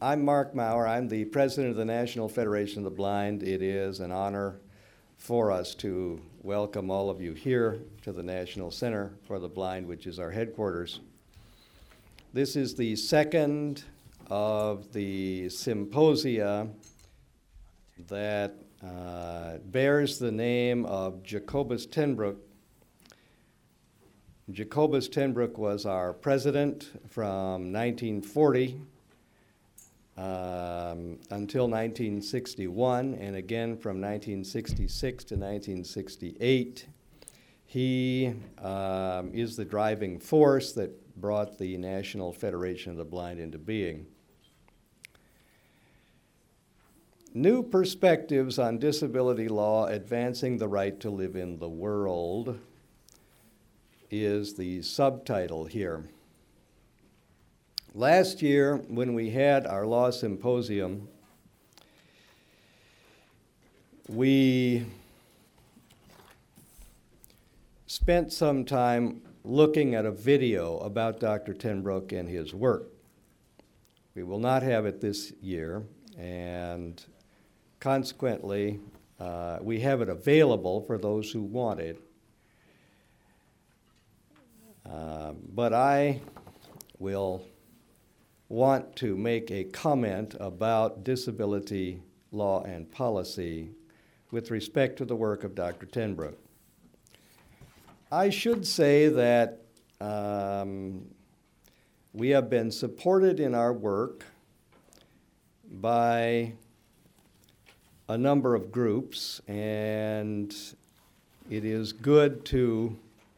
I'm Mark Maurer. I'm the president of the National Federation of the Blind. It is an honor for us to welcome all of you here to the National Center for the Blind, which is our headquarters. This is the second of the symposia that bears the name of Jacobus ten Broek. Jacobus ten Broek was our president from 1940 until 1961, and again from 1966 to 1968. He is the driving force that brought the National Federation of the Blind into being. New Perspectives on Disability Law Advancing the Right to Live in the World is the subtitle here. Last year, when we had our law symposium, we spent some time looking at a video about Dr. ten Broek and his work. We will not have it this year, and consequently, we have it available for those who want it. But I will want to make a comment about disability law and policy with respect to the work of Dr. ten Broek. I should say that we have been supported in our work by a number of groups, and it is good to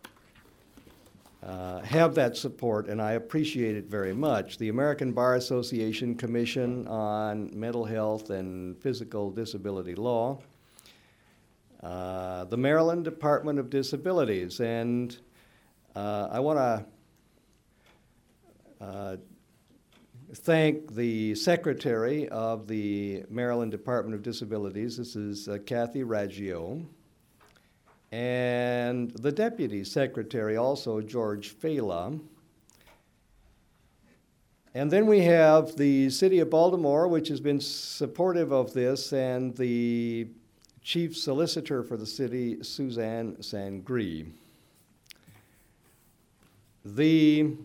have that support, and I appreciate it very much. The American Bar Association Commission on Mental Health and Physical Disability Law, the Maryland Department of Disabilities, and I want to thank the Secretary of the Maryland Department of Disabilities. This is Kathy Raggio. And the Deputy Secretary, also George Fela. And then we have the City of Baltimore, which has been supportive of this, and the Chief Solicitor for the city, Suzanne Sangri. The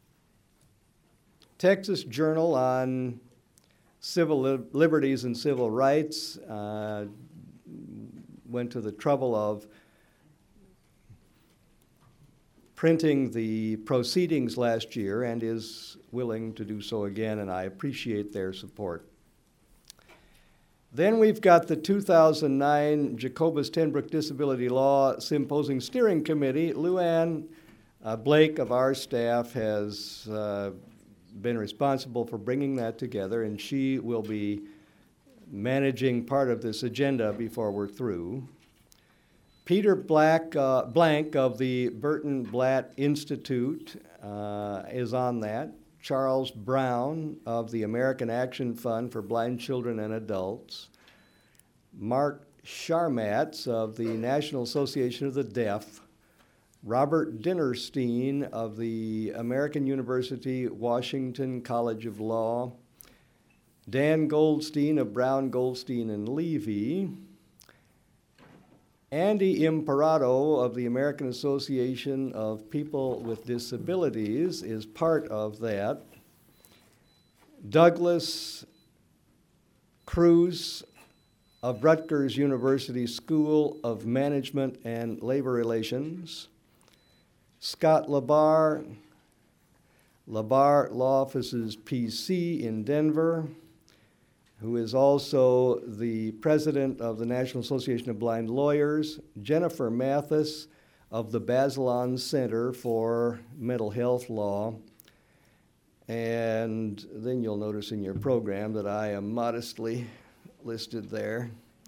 Texas Journal on Civil Liberties and Civil Rights went to the trouble of printing the proceedings last year and is willing to do so again, and I appreciate their support. Then we've got the 2009 Jacobus ten Broek Disability Law Symposium Steering Committee. Luann Blake of our staff has been responsible for bringing that together, and she will be managing part of this agenda before we're through. Peter Blank of the Burton Blatt Institute is on that. Charles Brown of the American Action Fund for Blind Children and Adults. Mark Scharmatz of the National Association of the Deaf. Robert Dinerstein of the American University Washington College of Law. Dan Goldstein of Brown, Goldstein, and Levy. Andy Imparato of the American Association of People with Disabilities is part of that. Douglas Cruz of Rutgers University School of Management and Labor Relations. Scott Labar, Law Offices PC in Denver, who is also the president of the National Association of Blind Lawyers. Jennifer Mathis of the Bazelon Center for Mental Health Law. And then you'll notice in your program that I am modestly listed there,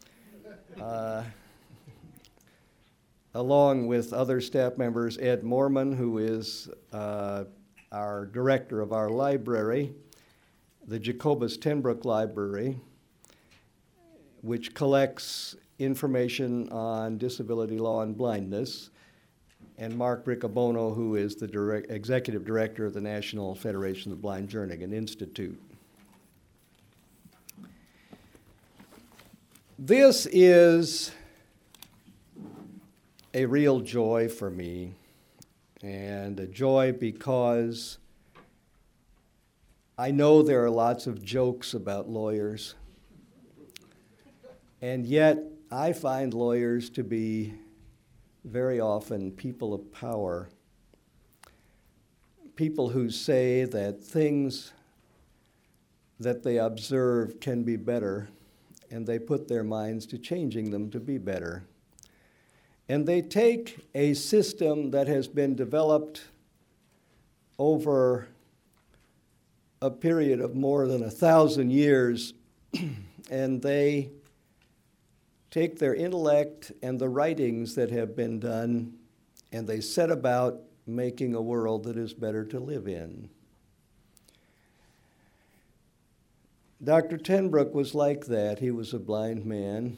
along with other staff members, Ed Mormon, who is our director of our library, the Jacobus ten Broek Library, which collects information on disability law and blindness, and Mark Riccobono, who is the executive director of the National Federation of the Blind Jernigan Institute. This is a real joy for me, and a joy because I know there are lots of jokes about lawyers, and yet I find lawyers to be very often people of power, people who say that things that they observe can be better, and they put their minds to changing them to be better. And they take a system that has been developed over a period of more than 1,000 years, and they take their intellect and the writings that have been done, and they set about making a world that is better to live in. Dr. Ten Broeck was like that. He was a blind man.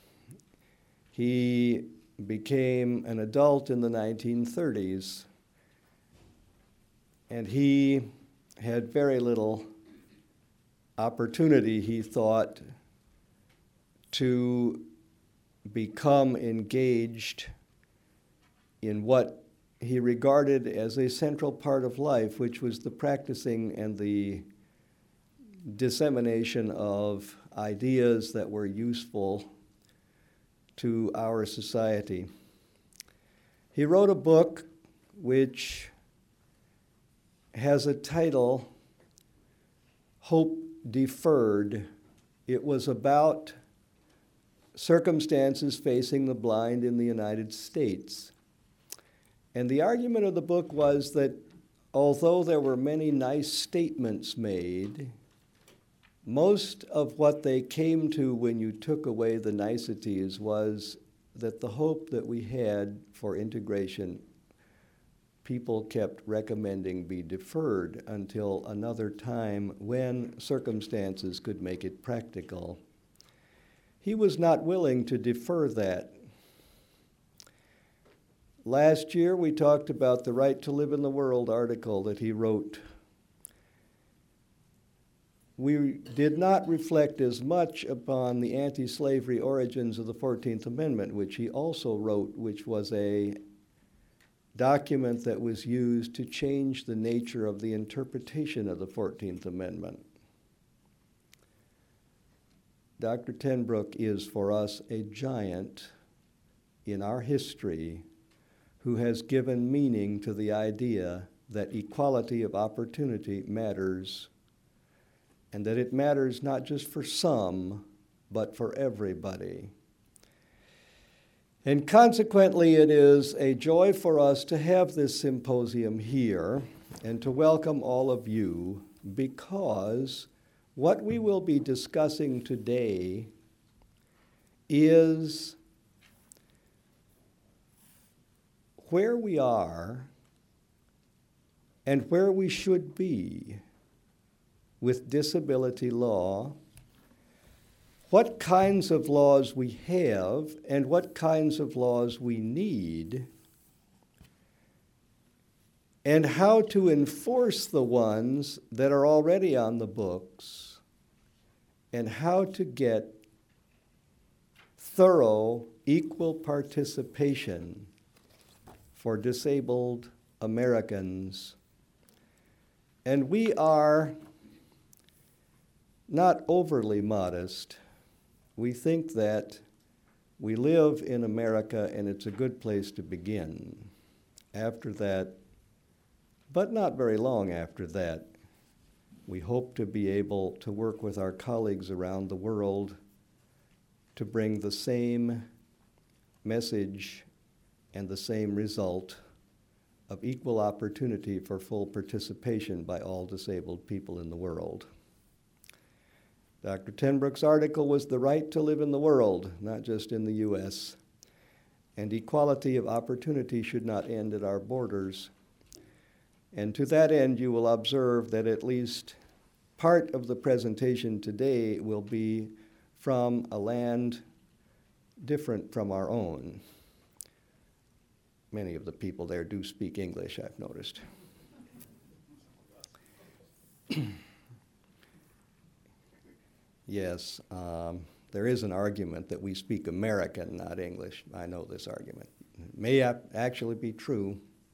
He became an adult in the 1930s, and he had very little opportunity, he thought, to become engaged in what he regarded as a central part of life, which was the practicing and the dissemination of ideas that were useful to our society. He wrote a book which has a title, Hope Deferred. It was about circumstances facing the blind in the United States. And the argument of the book was that although there were many nice statements made, most of what they came to when you took away the niceties was that the hope that we had for integration, people kept recommending be deferred until another time when circumstances could make it practical. He was not willing to defer that. Last year we talked about the Right to Live in the World article that he wrote. We did not reflect as much upon the anti-slavery origins of the 14th Amendment, which he also wrote, which was a document that was used to change the nature of the interpretation of the 14th Amendment. Dr. Ten Broeck is for us a giant in our history who has given meaning to the idea that equality of opportunity matters, and that it matters not just for some, but for everybody. And consequently, it is a joy for us to have this symposium here and to welcome all of you, because what we will be discussing today is where we are and where we should be with disability law, what kinds of laws we have and what kinds of laws we need, and how to enforce the ones that are already on the books, and how to get thorough, equal participation for disabled Americans. And we are not overly modest. We think that we live in America and it's a good place to begin. After that, but not very long after that, we hope to be able to work with our colleagues around the world to bring the same message and the same result of equal opportunity for full participation by all disabled people in the world. Dr. Ten Broeck's article was The Right to Live in the World, not just in the U.S. And equality of opportunity should not end at our borders. And to that end, you will observe that at least part of the presentation today will be from a land different from our own. Many of the people there do speak English, I've noticed. Yes, There is an argument that we speak American, not English. I know this argument. It may actually be true.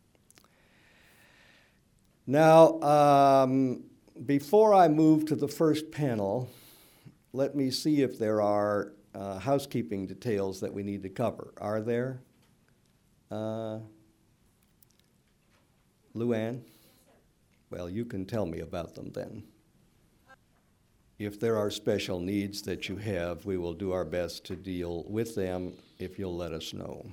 Now, before I move to the first panel, let me see if there are housekeeping details that we need to cover. Are there? Luann? Well, you can tell me about them then. If there are special needs that you have, we will do our best to deal with them if you'll let us know.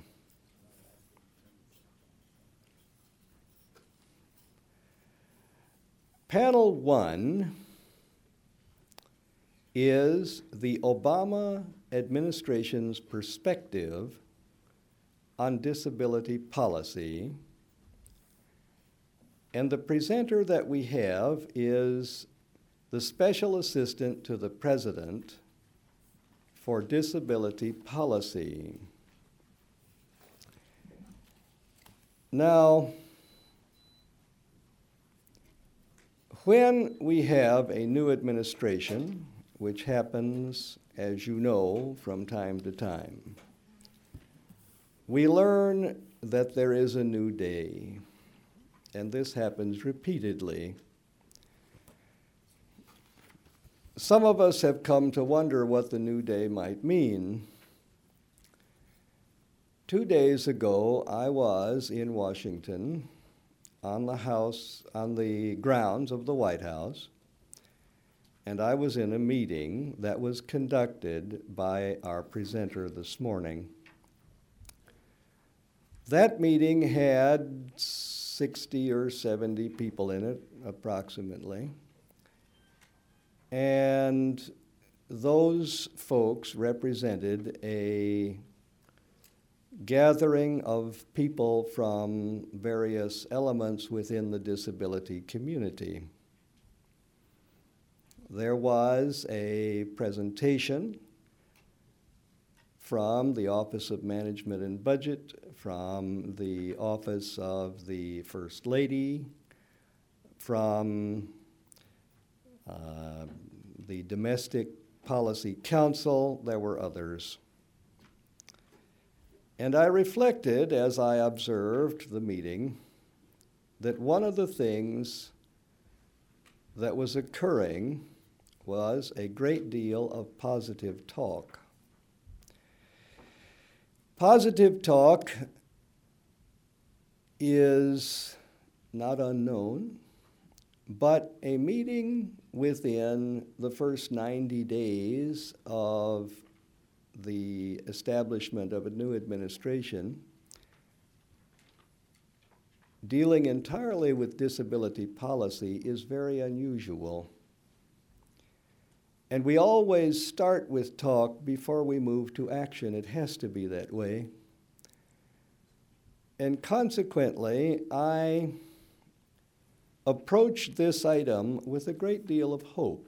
Panel 1 is the Obama administration's perspective on disability policy. And the presenter that we have is the Special Assistant to the President for Disability Policy. Now, when we have a new administration, which happens, as you know, from time to time, we learn that there is a new day, and this happens repeatedly. Some of us have come to wonder what the new day might mean. 2 days ago, I was in Washington on the grounds of the White House, and I was in a meeting that was conducted by our presenter this morning. That meeting had 60 or 70 people in it, approximately. And those folks represented a gathering of people from various elements within the disability community. There was a presentation from the Office of Management and Budget, from the Office of the First Lady, from the Domestic Policy Council. There were others. And I reflected as I observed the meeting that one of the things that was occurring was a great deal of positive talk. Positive talk is not unknown, but a meeting within the first 90 days of the establishment of a new administration dealing entirely with disability policy is very unusual. And we always start with talk before we move to action. It has to be that way. And consequently, I approached this item with a great deal of hope.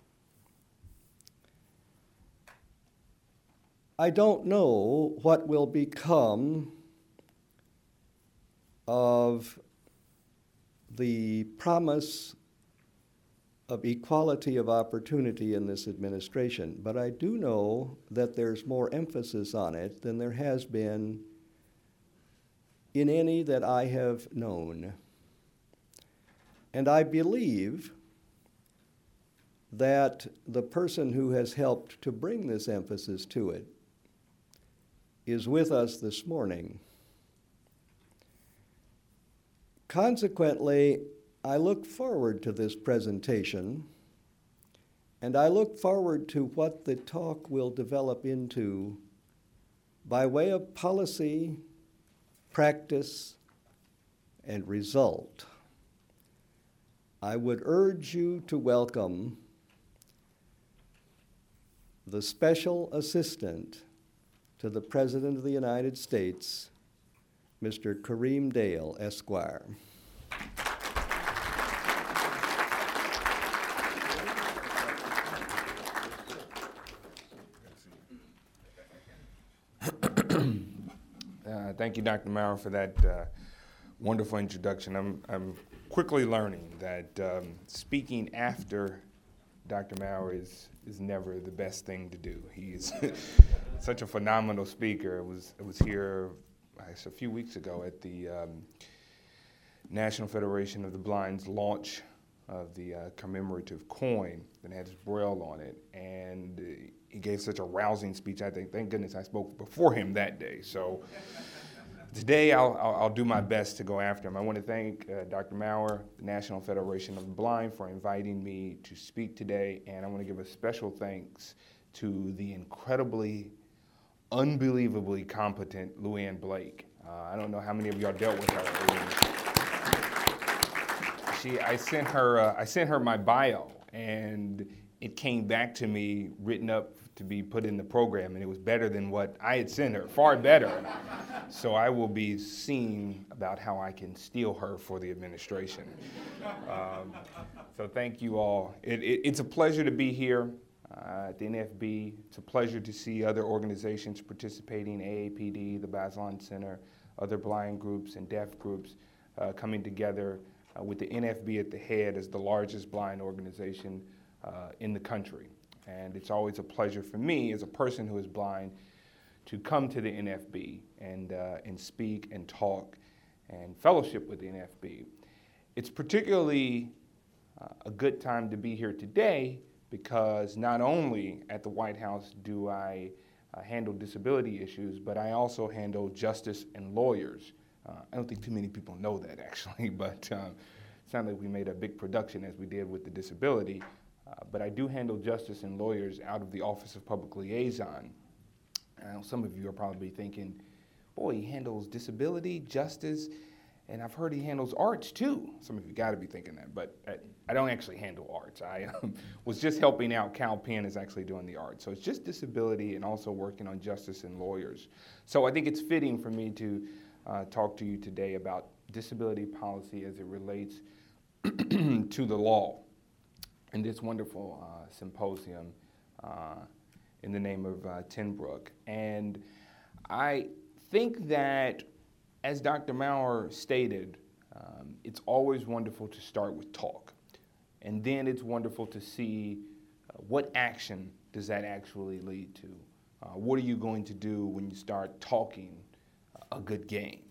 I don't know what will become of the promise of equality of opportunity in this administration, but I do know that there's more emphasis on it than there has been in any that I have known. And I believe that the person who has helped to bring this emphasis to it is with us this morning. Consequently, I look forward to this presentation, and I look forward to what the talk will develop into by way of policy, practice, and result. I would urge you to welcome the Special Assistant to the President of the United States, Mr. Kareem Dale, Esquire. Thank you, Dr. Maurer, for that wonderful introduction. I'm quickly learning that speaking after Dr. Maurer is never the best thing to do. He is such a phenomenal speaker. I was here a few weeks ago at the National Federation of the Blind's launch of the commemorative coin that had his Braille on it, and he gave such a rousing speech. I think, thank goodness I spoke before him that day. So today I'll do my best to go after him. I want to thank Dr. Maurer, the National Federation of the Blind, for inviting me to speak today, and I want to give a special thanks to the incredibly, unbelievably competent Lou-Ann Blake. I don't know how many of y'all dealt with her. I sent her my bio, and it came back to me written up to be put in the program, and it was better than what I had sent her, far better. So I will be seeing about how I can steal her for the administration. So thank you all. It's a pleasure to be here at the NFB. It's a pleasure to see other organizations participating, AAPD, the Bazelon Center, other blind groups and deaf groups coming together with the NFB at the head as the largest blind organization in the country. And it's always a pleasure for me as a person who is blind to come to the NFB and speak and talk and fellowship with the NFB. It's particularly a good time to be here today because not only at the White House do I handle disability issues, but I also handle justice and lawyers. I don't think too many people know that actually, but it sounded like we made a big production as we did with the disability. But I do handle justice and lawyers out of the Office of Public Liaison. Some of you are probably thinking, boy, he handles disability, justice, and I've heard he handles arts too. Some of you got to be thinking that, but I don't actually handle arts. I was just helping out. Cal Penn is actually doing the arts. So it's just disability and also working on justice and lawyers. So I think it's fitting for me to talk to you today about disability policy as it relates to the law in this wonderful symposium in the name of Tenbrook. And I think that, as Dr. Maurer stated, it's always wonderful to start with talk. And then it's wonderful to see what action does that actually lead to. What are you going to do when you start talking a good game?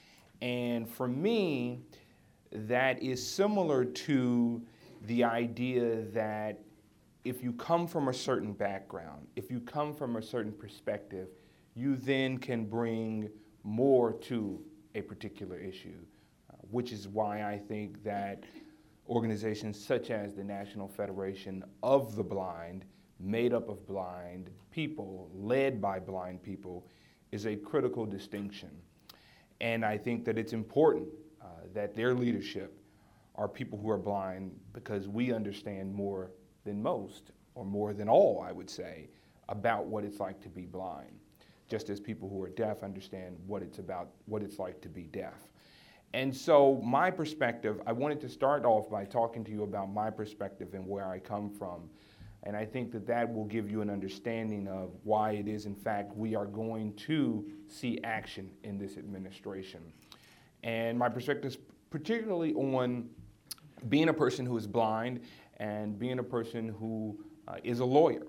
And for me, that is similar to the idea that if you come from a certain background, if you come from a certain perspective, you then can bring more to a particular issue, which is why I think that organizations such as the National Federation of the Blind, made up of blind people, led by blind people, is a critical distinction. And I think that it's important that their leadership are people who are blind because we understand more than most, or more than all, I would say, about what it's like to be blind, just as people who are deaf understand what it's like to be deaf. And so my perspective, I wanted to start off by talking to you about my perspective and where I come from. And I think that that will give you an understanding of why it is, in fact, we are going to see action in this administration. And my perspective is particularly on being a person who is blind and being a person who is a lawyer.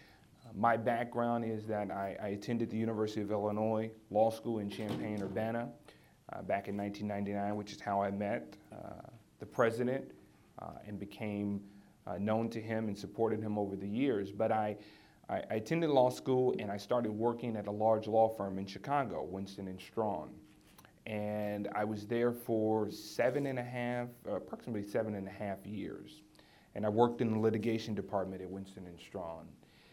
My background is that I attended the University of Illinois Law School in Champaign-Urbana back in 1999, which is how I met the president and became known to him and supported him over the years. But I attended law school and I started working at a large law firm in Chicago, Winston & Strawn. And I was there for approximately 7.5 years. And I worked in the litigation department at Winston & Strawn.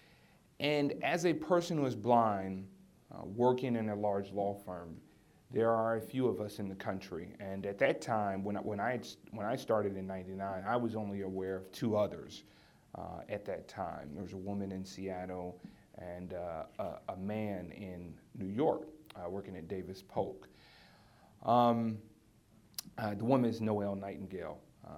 And as a person who is blind, working in a large law firm, there are a few of us in the country. And at that time, when I started in '99, I was only aware of 2 others at that time. There was a woman in Seattle and a man in New York working at Davis Polk. The woman is Noelle Nightingale.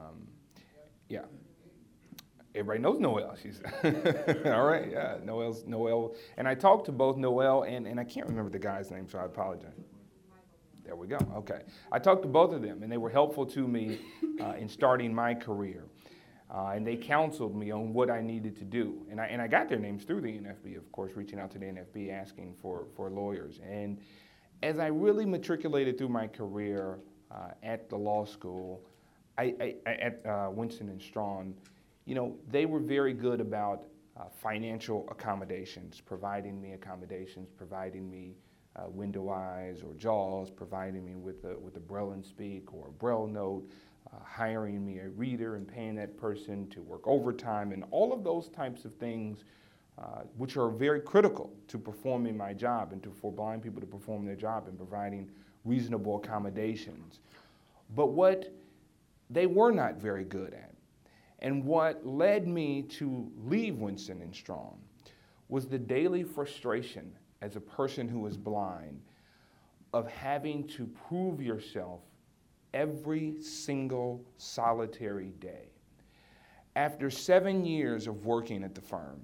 Yeah. Everybody knows Noelle. She's all right. Yeah, Noelle. And I talked to both Noelle and I can't remember the guy's name, so I apologize. There we go. Okay. I talked to both of them, and they were helpful to me in starting my career. And they counseled me on what I needed to do. And I got their names through the NFB, of course, reaching out to the NFB, asking for lawyers. And as I really matriculated through my career at the law school, at Winston & Strawn, they were very good about financial accommodations, providing me window eyes or JAWS, providing me with a Braille and Speak or a Braille note, hiring me a reader and paying that person to work overtime, and all of those types of things, which are very critical to performing my job and for blind people to perform their job and providing reasonable accommodations. But what they were not very good at, and what led me to leave Winston & Strawn, was the daily frustration as a person who is blind of having to prove yourself every single solitary day. After 7 years of working at the firm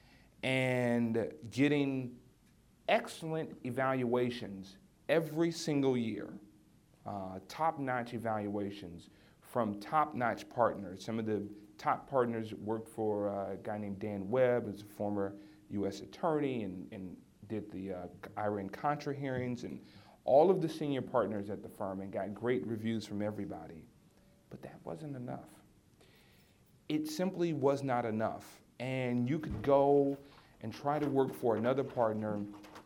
and getting excellent evaluations every single year, top-notch evaluations from top-notch partners. Some of the top partners worked for a guy named Dan Webb, who's a former U.S. attorney and did the Iran-Contra hearings, and all of the senior partners at the firm, and got great reviews from everybody. But that wasn't enough. It simply was not enough. And you could go and try to work for another partner,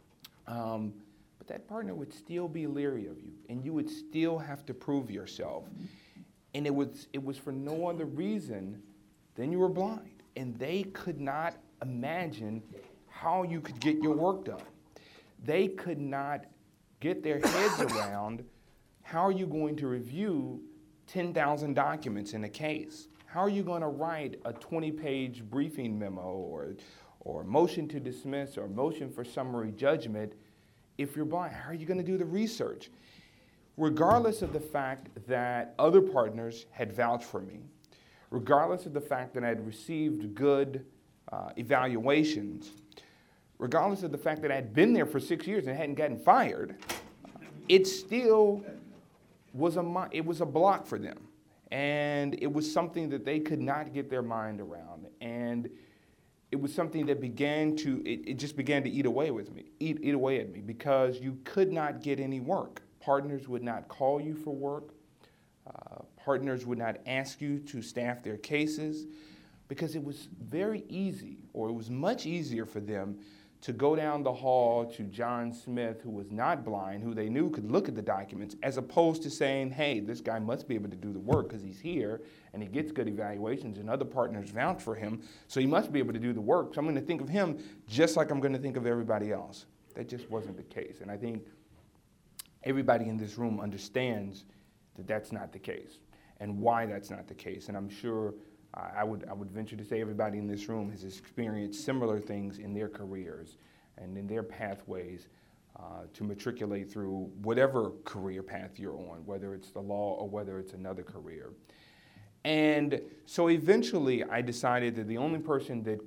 but that partner would still be leery of you, and you would still have to prove yourself. And it was for no other reason than you were blind. And they could not imagine how you could get your work done. They could not get their heads around how are you going to review 10,000 documents in a case? How are you going to write a 20-page briefing memo or motion to dismiss or motion for summary judgment if you're blind? How are you going to do the research? Regardless of the fact that other partners had vouched for me, regardless of the fact that I had received good evaluations, regardless of the fact that I had been there for 6 years and hadn't gotten fired, it still was a block for them. And it was something that they could not get their mind around. And it was something that it just began to eat away at me because you could not get any work. Partners would not call you for work. Partners would not ask you to staff their cases because it was very easy, or it was much easier for them to go down the hall to John Smith, who was not blind, who they knew could look at the documents, as opposed to saying, hey, this guy must be able to do the work because he's here and he gets good evaluations and other partners vouch for him, so he must be able to do the work. So I'm going to think of him just like I'm going to think of everybody else. That just wasn't the case. And I think everybody in this room understands that that's not the case and why that's not the case. And I'm sure I would venture to say everybody in this room has experienced similar things in their careers and in their pathways to matriculate through whatever career path you're on, whether it's the law or whether it's another career. And so eventually I decided that the only person that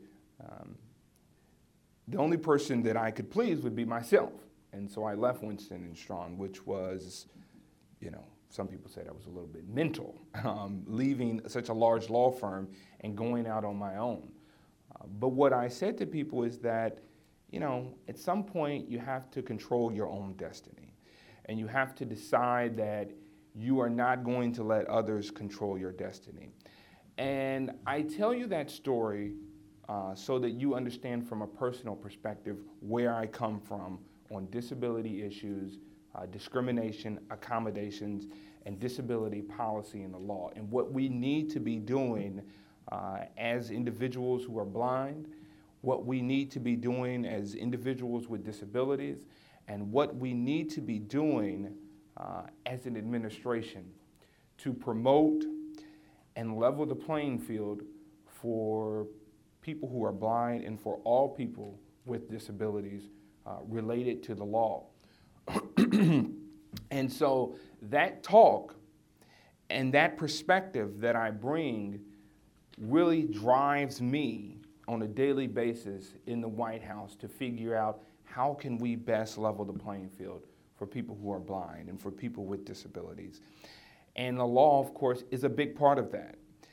I could please would be myself. And so I left Winston & Strawn, which was, some people said I was a little bit mental, leaving such a large law firm and going out on my own. But what I said to people is that, at some point you have to control your own destiny. And you have to decide that you are not going to let others control your destiny. And I tell you that story so that you understand from a personal perspective where I come from on disability issues, discrimination, accommodations, and disability policy in the law, and what we need to be doing as individuals who are blind, what we need to be doing as individuals with disabilities, and what we need to be doing as an administration to promote and level the playing field for people who are blind and for all people with disabilities related to the law. And so that talk and that perspective that I bring really drives me on a daily basis in the White House to figure out how can we best level the playing field for people who are blind and for people with disabilities. And the law, of course, is a big part of that.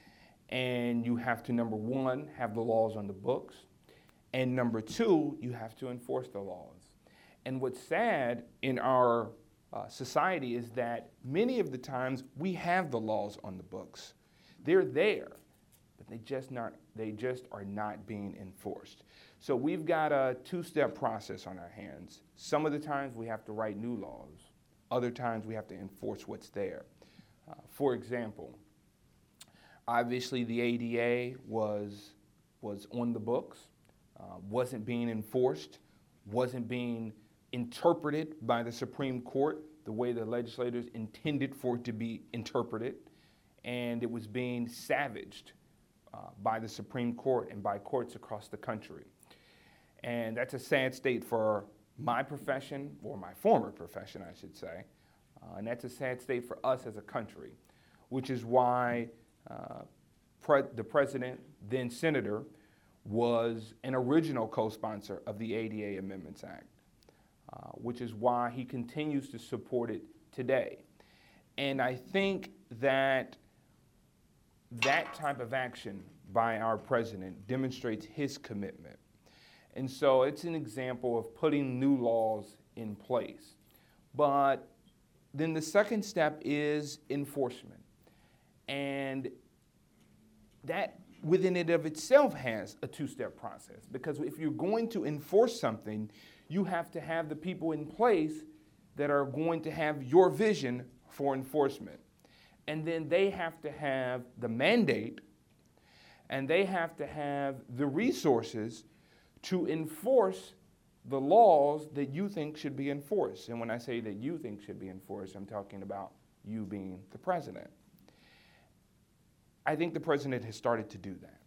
And you have to, number one, have the laws on the books. And number two, you have to enforce the laws. And what's sad in our society is that many of the times we have the laws on the books. They're there, but they just are not being enforced. So we've got a two-step process on our hands. Some of the times we have to write new laws. Other times we have to enforce what's there. For example, obviously the ADA was on the books, wasn't being enforced, wasn't being interpreted by the Supreme Court the way the legislators intended for it to be interpreted, and it was being savaged by the Supreme Court and by courts across the country. And that's a sad state for my profession, or my former profession, I should say, and that's a sad state for us as a country, which is why the president, then senator, was an original co-sponsor of the ADA Amendments Act, which is why he continues to support it today. And I think that that type of action by our president demonstrates his commitment. And so it's an example of putting new laws in place. But then the second step is enforcement. And that within it of itself has a two-step process, because if you're going to enforce something, you have to have the people in place that are going to have your vision for enforcement. And then they have to have the mandate, and they have to have the resources to enforce the laws that you think should be enforced. And when I say that you think should be enforced, I'm talking about you being the president. I think the president has started to do that.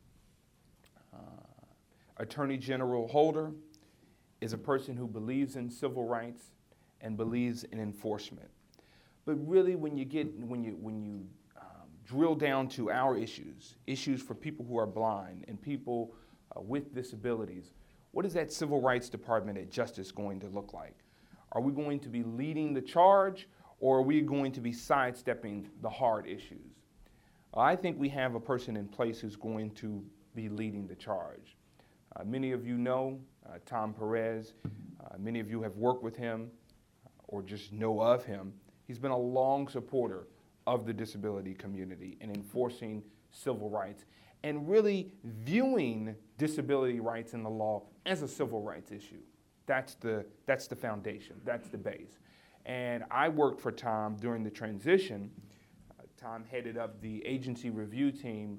Attorney General Holder is a person who believes in civil rights and believes in enforcement. But really, when you drill down to our issues for people who are blind and people with disabilities, what is that Civil Rights Department at Justice going to look like? Are we going to be leading the charge, or are we going to be sidestepping the hard issues? I think we have a person in place who's going to be leading the charge. Many of you know Tom Perez. Many of you have worked with him or just know of him. He's been a long supporter of the disability community and enforcing civil rights and really viewing disability rights in the law as a civil rights issue. That's the foundation, that's the base. And I worked for Tom during the transition. Tom headed up the agency review team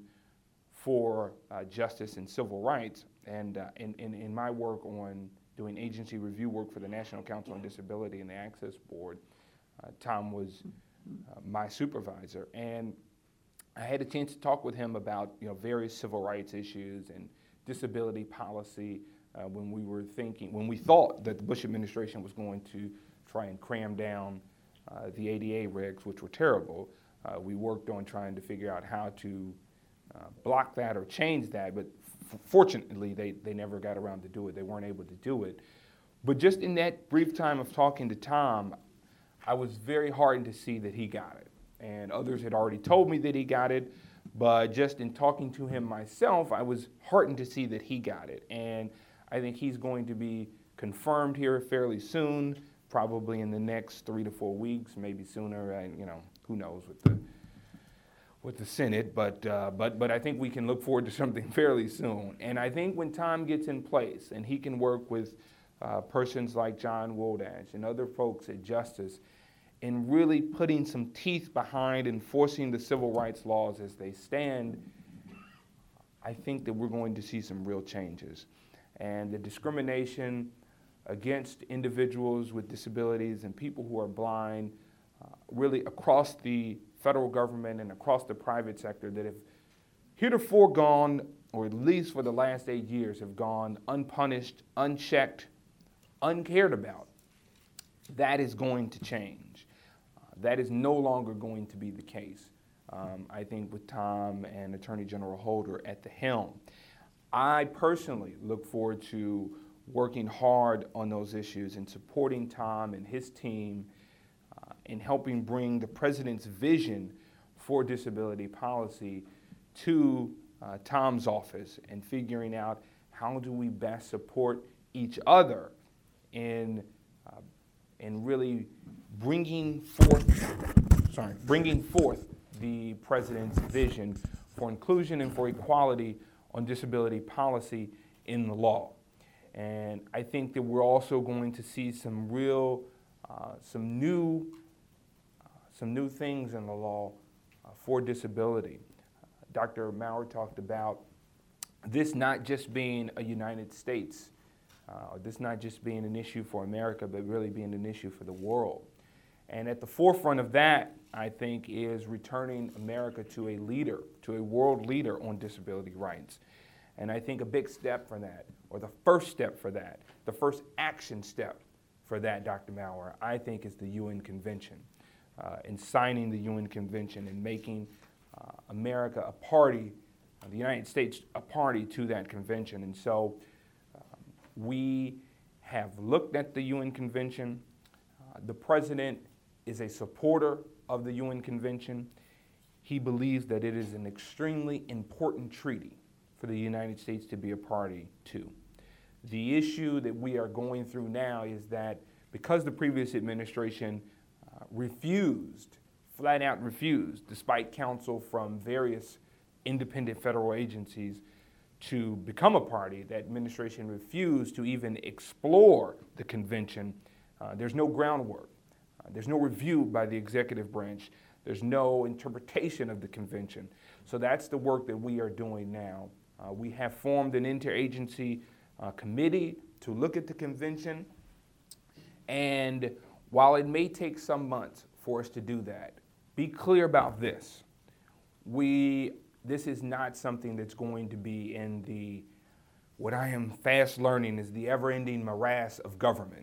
for justice and civil rights. And in my work on doing agency review work for the National Council on Disability and the Access Board, Tom was my supervisor. And I had a chance to talk with him about various civil rights issues and disability policy when we thought that the Bush administration was going to try and cram down the ADA regs, which were terrible. We worked on trying to figure out how to block that or change that, but fortunately they never got around to do it. They weren't able to do it. But just in that brief time of talking to Tom, I was very heartened to see that he got it. And others had already told me that he got it, but just in talking to him myself, I was heartened to see that he got it. And I think he's going to be confirmed here fairly soon, probably in the next 3 to 4 weeks, maybe sooner. Who knows with the Senate, but I think we can look forward to something fairly soon. And I think when Tom gets in place and he can work with persons like John Wodash and other folks at Justice in really putting some teeth behind enforcing the civil rights laws as they stand, I think that we're going to see some real changes. And the discrimination against individuals with disabilities and people who are blind, really across the federal government and across the private sector that have heretofore gone, or at least for the last 8 years, have gone unpunished, unchecked, uncared about. That is going to change. That is no longer going to be the case, I think, with Tom and Attorney General Holder at the helm. I personally look forward to working hard on those issues and supporting Tom and his team in helping bring the president's vision for disability policy to Tom's office and figuring out how do we best support each other in really bringing forth the president's vision for inclusion and for equality on disability policy in the law. And I think that we're also going to see some new things in the law for disability. Dr. Maurer talked about this not just being a United States, this not just being an issue for America, but really being an issue for the world. And at the forefront of that, I think, is returning America to a leader, to a world leader on disability rights. And I think a big step for that, or the first step for that, the first action step for that, Dr. Maurer, I think is the UN Convention, and signing the UN Convention and making America a party, the United States a party to that convention. And so we have looked at the UN Convention. The president is a supporter of the UN Convention. He believes that it is an extremely important treaty for the United States to be a party to. The issue that we are going through now is that because the previous administration flat out refused, despite counsel from various independent federal agencies, to become a party, that administration refused to even explore the convention. There's no groundwork. There's no review by the executive branch. There's no interpretation of the convention. So that's the work that we are doing now. We have formed an interagency committee to look at the convention. And while it may take some months for us to do that, be clear about this. This is not something that's going to be in what I am fast learning is the ever-ending morass of government.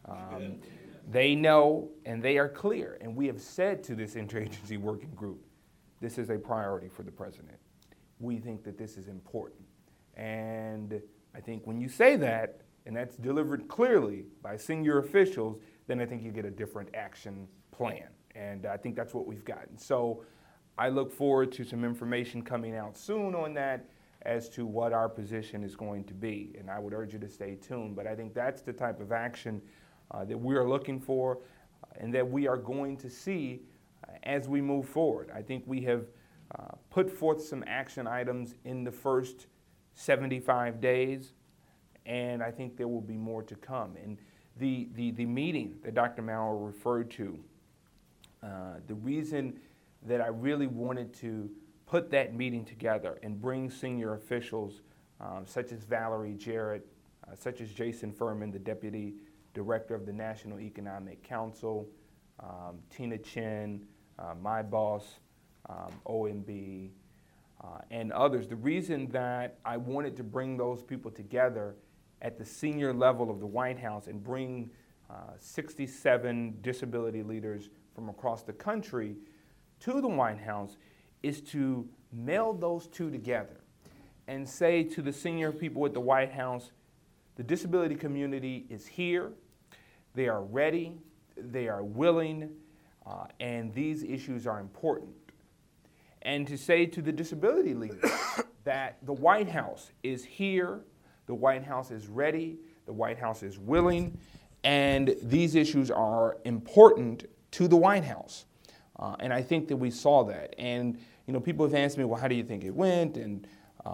They know and they are clear, and we have said to this interagency working group, this is a priority for the president. We think that this is important. And I think when you say that, and that's delivered clearly by senior officials, then I think you get a different action plan. And I think that's what we've gotten. So I look forward to some information coming out soon on that as to what our position is going to be. And I would urge you to stay tuned. But I think that's the type of action that we are looking for and that we are going to see as we move forward. I think we have put forth some action items in the first 75 days, and I think there will be more to come. And the meeting that Dr. Maurer referred to, the reason that I really wanted to put that meeting together and bring senior officials such as Valerie Jarrett, such as Jason Furman, the Deputy Director of the National Economic Council, Tina Chen, my boss, OMB, and others. The reason that I wanted to bring those people together at the senior level of the White House and bring 67 disability leaders from across the country to the White House is to meld those two together and say to the senior people at the White House, the disability community is here, they are ready, they are willing, and these issues are important. And to say to the disability leaders that the White House is here, the White House is ready, the White House is willing, and these issues are important to the White House. And I think that we saw that. And people have asked me, well, how do you think it went? And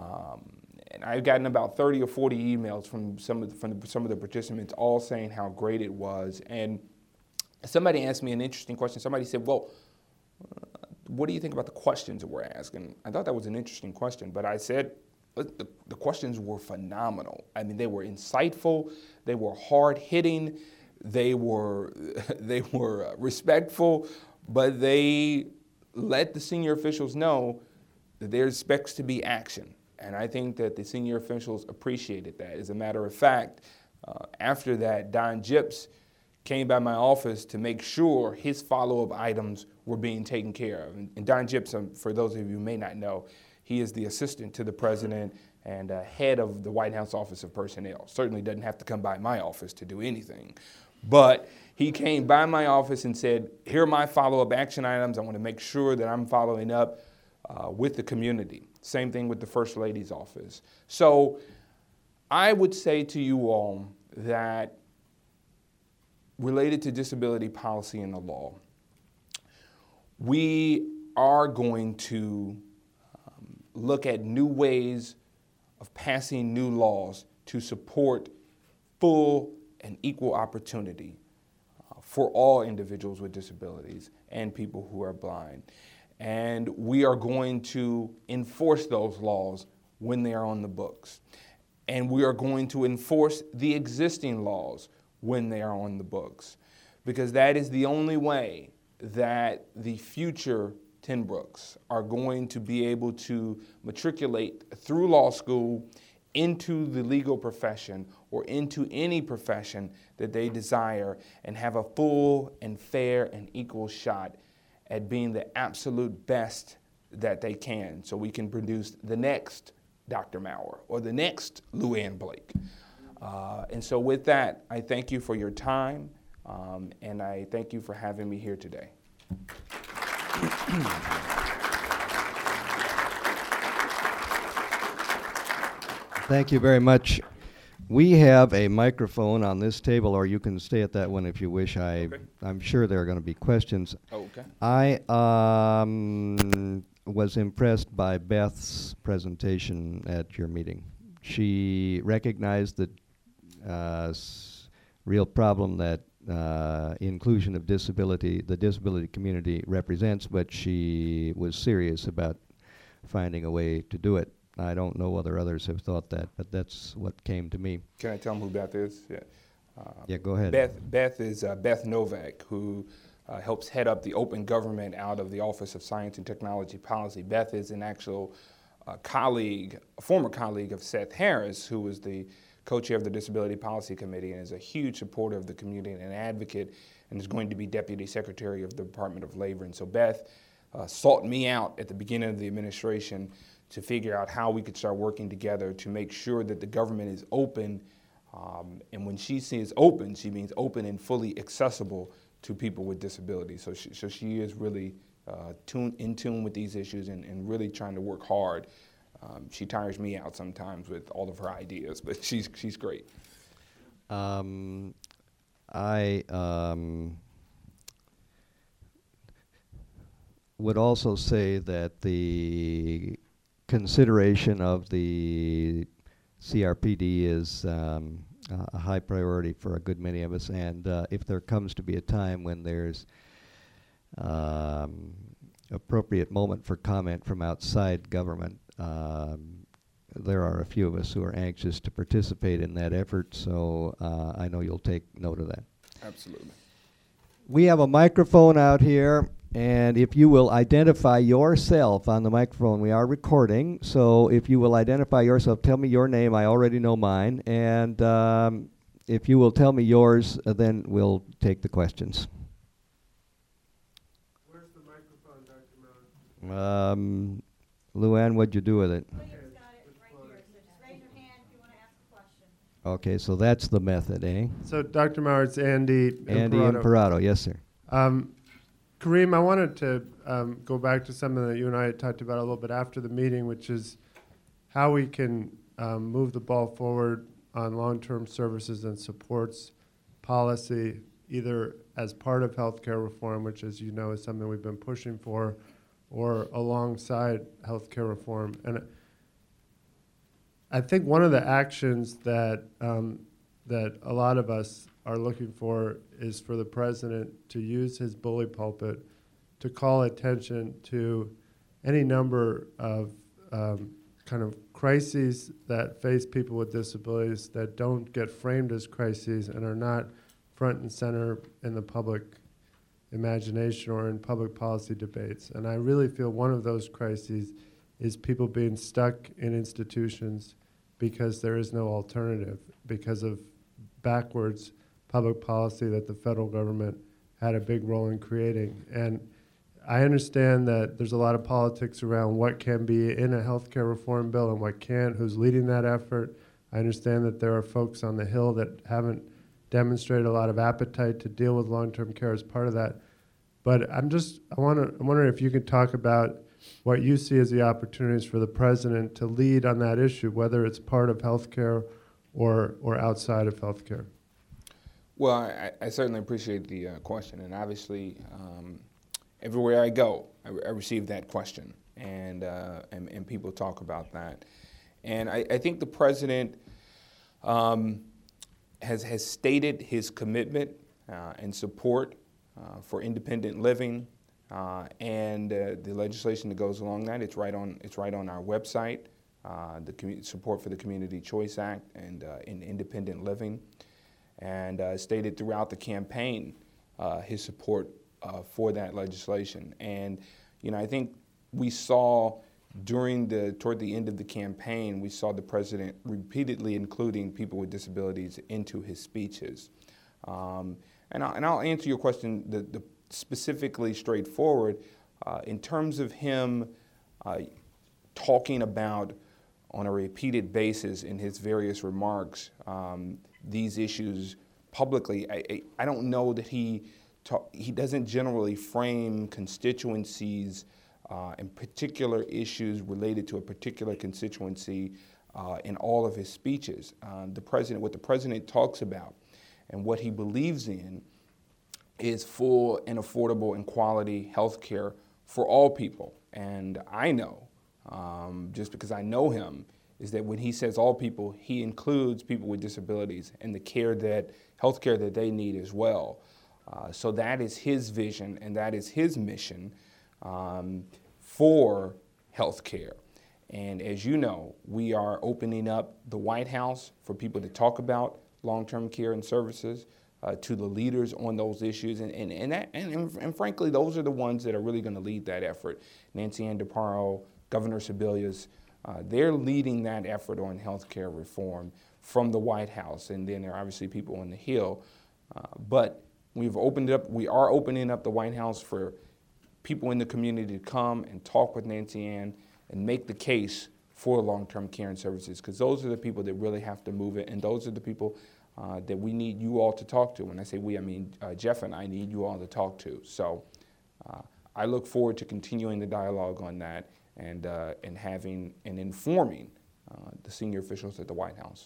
I've gotten about 30 or 40 emails from some of the participants, all saying how great it was. And somebody asked me an interesting question. Somebody said, well, what do you think about the questions that we're asking? I thought that was an interesting question, but I said the questions were phenomenal. I mean, they were insightful, they were hard-hitting, they were respectful, but they let the senior officials know that there expects to be action. And I think that the senior officials appreciated that. As a matter of fact, after that, Don Gyps came by my office to make sure his follow-up items were being taken care of. And Don Gyps, for those of you who may not know, he is the assistant to the president and head of the White House Office of Personnel. Certainly doesn't have to come by my office to do anything. But he came by my office and said, here are my follow-up action items. I want to make sure that I'm following up with the community. Same thing with the First Lady's office. So I would say to you all that related to disability policy and the law, we are going to look at new ways of passing new laws to support full and equal opportunity for all individuals with disabilities and people who are blind. And we are going to enforce those laws when they are on the books. And we are going to enforce the existing laws when they are on the books, because that is the only way that the future Tenbrooks are going to be able to matriculate through law school into the legal profession or into any profession that they desire and have a full and fair and equal shot at being the absolute best that they can, so we can produce the next Dr. Maurer or the next Lou Ann Blake. And so with that, I thank you for your time, and I thank you for having me here today. Thank you very much. We have a microphone on this table, or you can stay at that one if you wish. I'm sure there are going to be questions. Oh, okay. I was impressed by Beth's presentation at your meeting. She recognized the real problem that inclusion of disability, the disability community represents, but she was serious about finding a way to do it. I don't know whether others have thought that, but that's what came to me. Can I tell them who Beth is? Yeah. Yeah, go ahead. Beth is Beth Novak, who helps head up the open government out of the Office of Science and Technology Policy. Beth is an actual colleague, a former colleague of Seth Harris, who was the co-chair of the Disability Policy Committee and is a huge supporter of the community and an advocate, and is going to be Deputy Secretary of the Department of Labor. And so Beth sought me out at the beginning of the administration to figure out how we could start working together to make sure that the government is open. And when she says open, she means open and fully accessible to people with disabilities. So she is really in tune with these issues and really trying to work hard. She tires me out sometimes with all of her ideas, but she's great. I would also say that the consideration of the CRPD is a high priority for a good many of us, and if there comes to be a time when there's appropriate moment for comment from outside government, there are a few of us who are anxious to participate in that effort, so I know you'll take note of that. Absolutely. We have a microphone out here, and if you will identify yourself on the microphone, we are recording, so if you will identify yourself, tell me your name, I already know mine, and if you will tell me yours, then we'll take the questions. Where's the microphone, Dr. Maurer? Lou Ann, what'd you do with it? William's got it right here, so just raise your hand if you want to ask a question. Okay, so that's the method, eh? So, Dr. Maurer, it's Andy Imparato. Imparato, yes, sir. Kareem, I wanted to go back to something that you and I had talked about a little bit after the meeting, which is how we can move the ball forward on long-term services and supports policy, either as part of healthcare reform, which, as you know, is something we've been pushing for, or alongside healthcare reform. And I think one of the actions that that a lot of us are looking for is for the president to use his bully pulpit to call attention to any number of kind of crises that face people with disabilities that don't get framed as crises and are not front and center in the public imagination or in public policy debates. And I really feel one of those crises is people being stuck in institutions because there is no alternative, because of backwards public policy that the federal government had a big role in creating. And I understand that there's a lot of politics around what can be in a healthcare reform bill and what can't, who's leading that effort. I understand that there are folks on the Hill that haven't demonstrated a lot of appetite to deal with long-term care as part of that. But I'm wondering if you could talk about what you see as the opportunities for the president to lead on that issue, whether it's part of healthcare or outside of healthcare. Well, I certainly appreciate the question, and obviously, everywhere I go, I receive that question, and people talk about that, and I think the president has stated his commitment and support for independent living, and the legislation that goes along that. It's right on our website. The support for the Community Choice Act and in independent living. And stated throughout the campaign his support for that legislation. And I think we saw toward the end of the campaign, we saw the president repeatedly including people with disabilities into his speeches. And I'll answer your question the specifically straightforward in terms of him talking about on a repeated basis in his various remarks these issues publicly. I don't know that he doesn't generally frame constituencies and particular issues related to a particular constituency in all of his speeches. What the president talks about and what he believes in is full and affordable and quality health care for all people. And I know, just because I know him, is that when he says all people, he includes people with disabilities and the health care that they need as well. So that is his vision and that is his mission for health care. And as you know, we are opening up the White House for people to talk about long-term care and services to the leaders on those issues. And frankly, those are the ones that are really going to lead that effort. Nancy Ann DeParo, Governor Sebelius, they're leading that effort on health care reform from the White House. And then there are obviously people on the Hill. But we are opening up the White House for people in the community to come and talk with Nancy Ann and make the case for long-term care and services, because those are the people that really have to move it, and those are the people that we need you all to talk to. When I say we, I mean Jeff and I need you all to talk to. So I look forward to continuing the dialogue on that and having and informing the senior officials at the White House.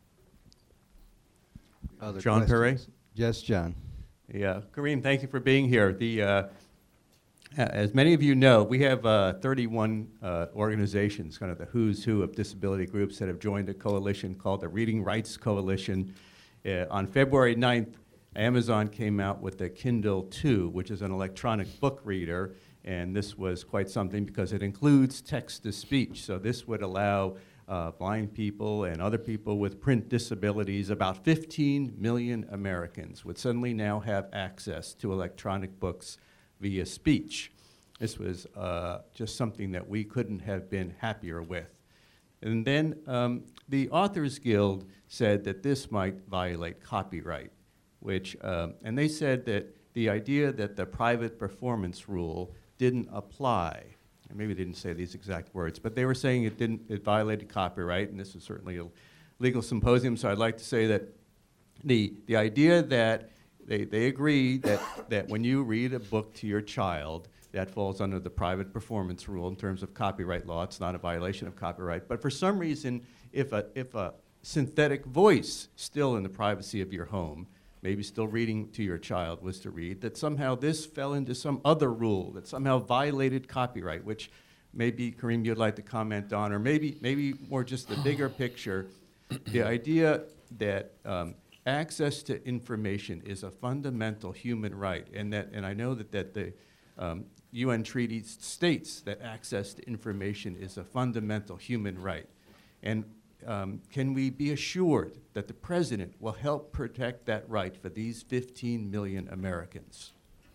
Other John Perret? Yes, John. Yeah, Kareem, thank you for being here. As many of you know, we have 31 organizations, kind of the who's who of disability groups that have joined a coalition called the Reading Rights Coalition. On February 9th, Amazon came out with the Kindle 2, which is an electronic book reader, and this was quite something because it includes text-to-speech. So this would allow blind people and other people with print disabilities, about 15 million Americans would suddenly now have access to electronic books via speech. This was just something that we couldn't have been happier with. And then the Authors Guild said that this might violate copyright, and they said that the idea that the private performance rule didn't apply. And maybe they didn't say these exact words, but they were saying it violated copyright, and this is certainly a legal symposium, so I'd like to say that the idea that they agree that when you read a book to your child, that falls under the private performance rule in terms of copyright law. It's not a violation of copyright. But for some reason, if a synthetic voice still in the privacy of your home, maybe still reading to your child was to read, that somehow this fell into some other rule that somehow violated copyright, which maybe, Kareem, you'd like to comment on, or maybe more just the bigger picture, the idea that access to information is a fundamental human right, and I know that the UN treaty states that access to information is a fundamental human right. And can we be assured that the president will help protect that right for these 15 million Americans?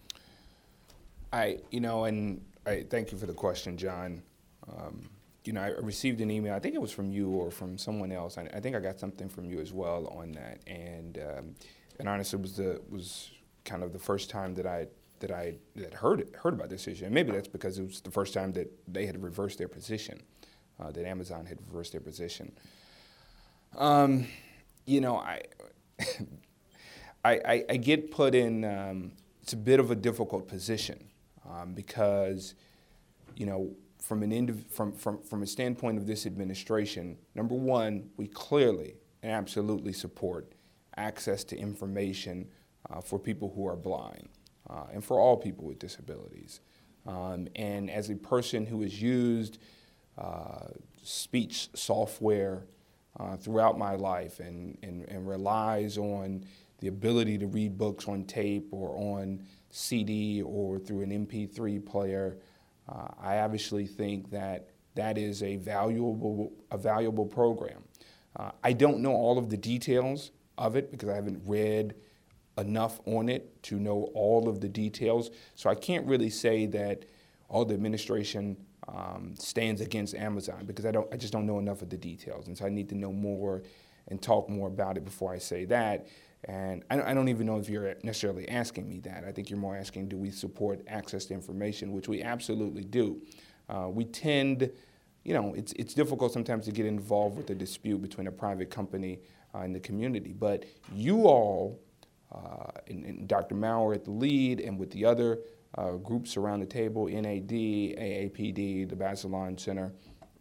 I thank you for the question, John. I received an email, I think it was from you or from someone else. I think I got something from you as well on that. And honestly, it was kind of the first time that I heard about this issue. And maybe that's because it was the first time that they had reversed their position, that Amazon had reversed their position. I get put in, it's a bit of a difficult position because, from a standpoint of this administration, number one, we clearly and absolutely support access to information for people who are blind and for all people with disabilities. And as a person who has used speech software throughout my life and relies on the ability to read books on tape or on CD or through an MP3 player, I obviously think that that is a valuable program. I don't know all of the details of it because I haven't read enough on it to know all of the details. So I can't really say that all the administration stands against Amazon because I just don't know enough of the details. And so I need to know more and talk more about it before I say that. And I don't even know if you're necessarily asking me that. I think you're more asking, do we support access to information, which we absolutely do. We tend, it's difficult sometimes to get involved with a dispute between a private company and the community. But you all, and Dr. Maurer at the lead and with the other groups around the table, NAD, AAPD, the Bazelon Center,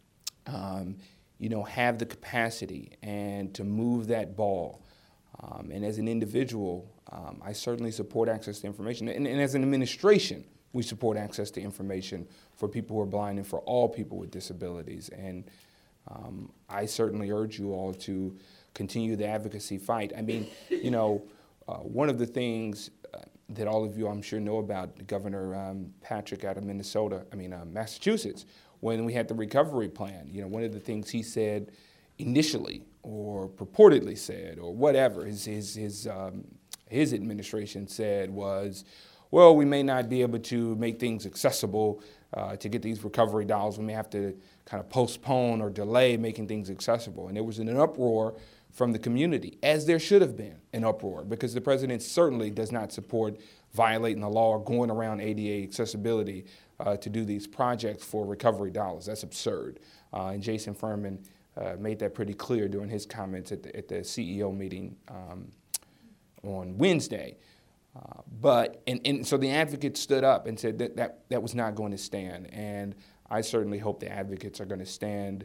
have the capacity and to move that ball. And as an individual, I certainly support access to information. And as an administration, we support access to information for people who are blind and for all people with disabilities. And I certainly urge you all to continue the advocacy fight. I mean, one of the things that all of you, I'm sure, know about Governor Patrick out of Massachusetts, when we had the recovery plan, one of the things he said initially, or purportedly said, or whatever his administration said was, well, we may not be able to make things accessible to get these recovery dollars. We may have to kind of postpone or delay making things accessible. And there was an uproar from the community, as there should have been an uproar, because the president certainly does not support violating the law or going around ADA accessibility to do these projects for recovery dollars. That's absurd. And Jason Furman made that pretty clear during his comments at the CEO meeting on Wednesday. And so the advocates stood up and said that was not going to stand. And I certainly hope the advocates are going to stand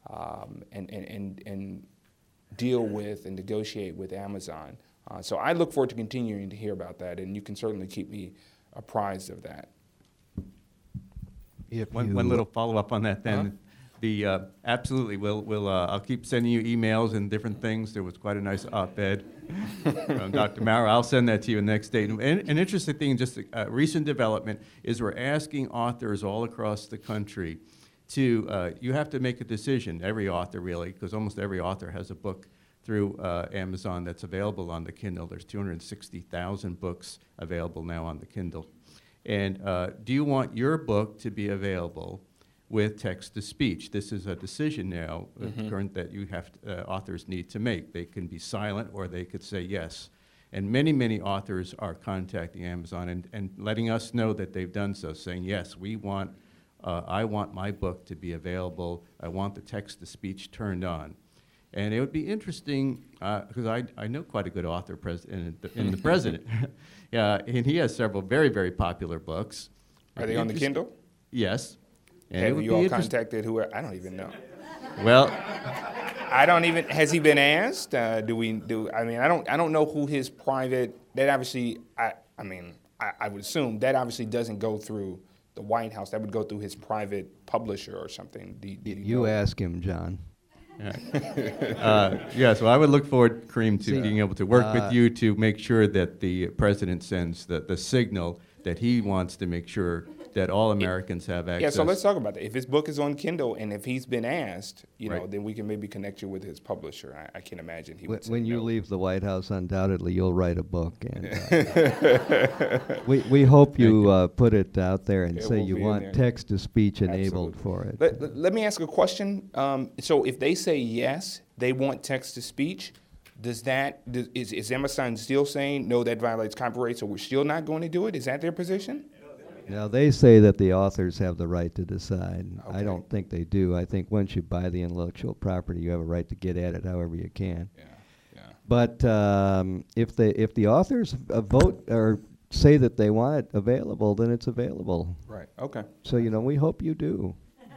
and deal with and negotiate with Amazon. So I look forward to continuing to hear about that, and you can certainly keep me apprised of that. One little follow-up on that then. Absolutely, I'll keep sending you emails and different things. There was quite a nice op-ed from Dr. Maurer. I'll send that to you the next day. And an interesting thing, just a recent development, is we're asking authors all across the country to, you have to make a decision, every author really, because almost every author has a book through Amazon that's available on the Kindle. There's 260,000 books available now on the Kindle. And do you want your book to be available with text-to-speech? This is a decision now, current, that you have authors need to make. They can be silent or they could say yes. And many, many authors are contacting Amazon and letting us know that they've done so, saying, yes, I want my book to be available. I want the text-to-speech turned on. And it would be interesting, because I know quite a good author in the president. And he has several very, very popular books. Are they on the Kindle? Yes. And have you all contacted whoever? I don't even know. Well, I don't even. Has he been asked? I don't know who his private. That obviously. I would assume that obviously doesn't go through the White House. That would go through his private publisher or something. Do you know? ask him, John. So I would look forward, Kareem, to being able to work with you to make sure that the president sends the signal that he wants to make sure that all Americans have access. Yeah, so let's talk about that. If his book is on Kindle and if he's been asked, Right. then we can maybe connect you with his publisher. I can imagine he would say When you no. leave the White House, undoubtedly you'll write a book, and we hope you put it out there and It say will you be in want there. text-to-speech enabled Absolutely. for it. Let me ask a question. So if they say yes, they want text-to-speech, is Amazon still saying, no, that violates copyright, so we're still not going to do it? Is that their position? Now, they say that the authors have the right to decide. I Okay. don't think they do. I think once you buy the intellectual property, you have a right to get at it however you can. Yeah. But if the authors vote or say that they want it available, then it's available. Right. Okay. So, we hope you do.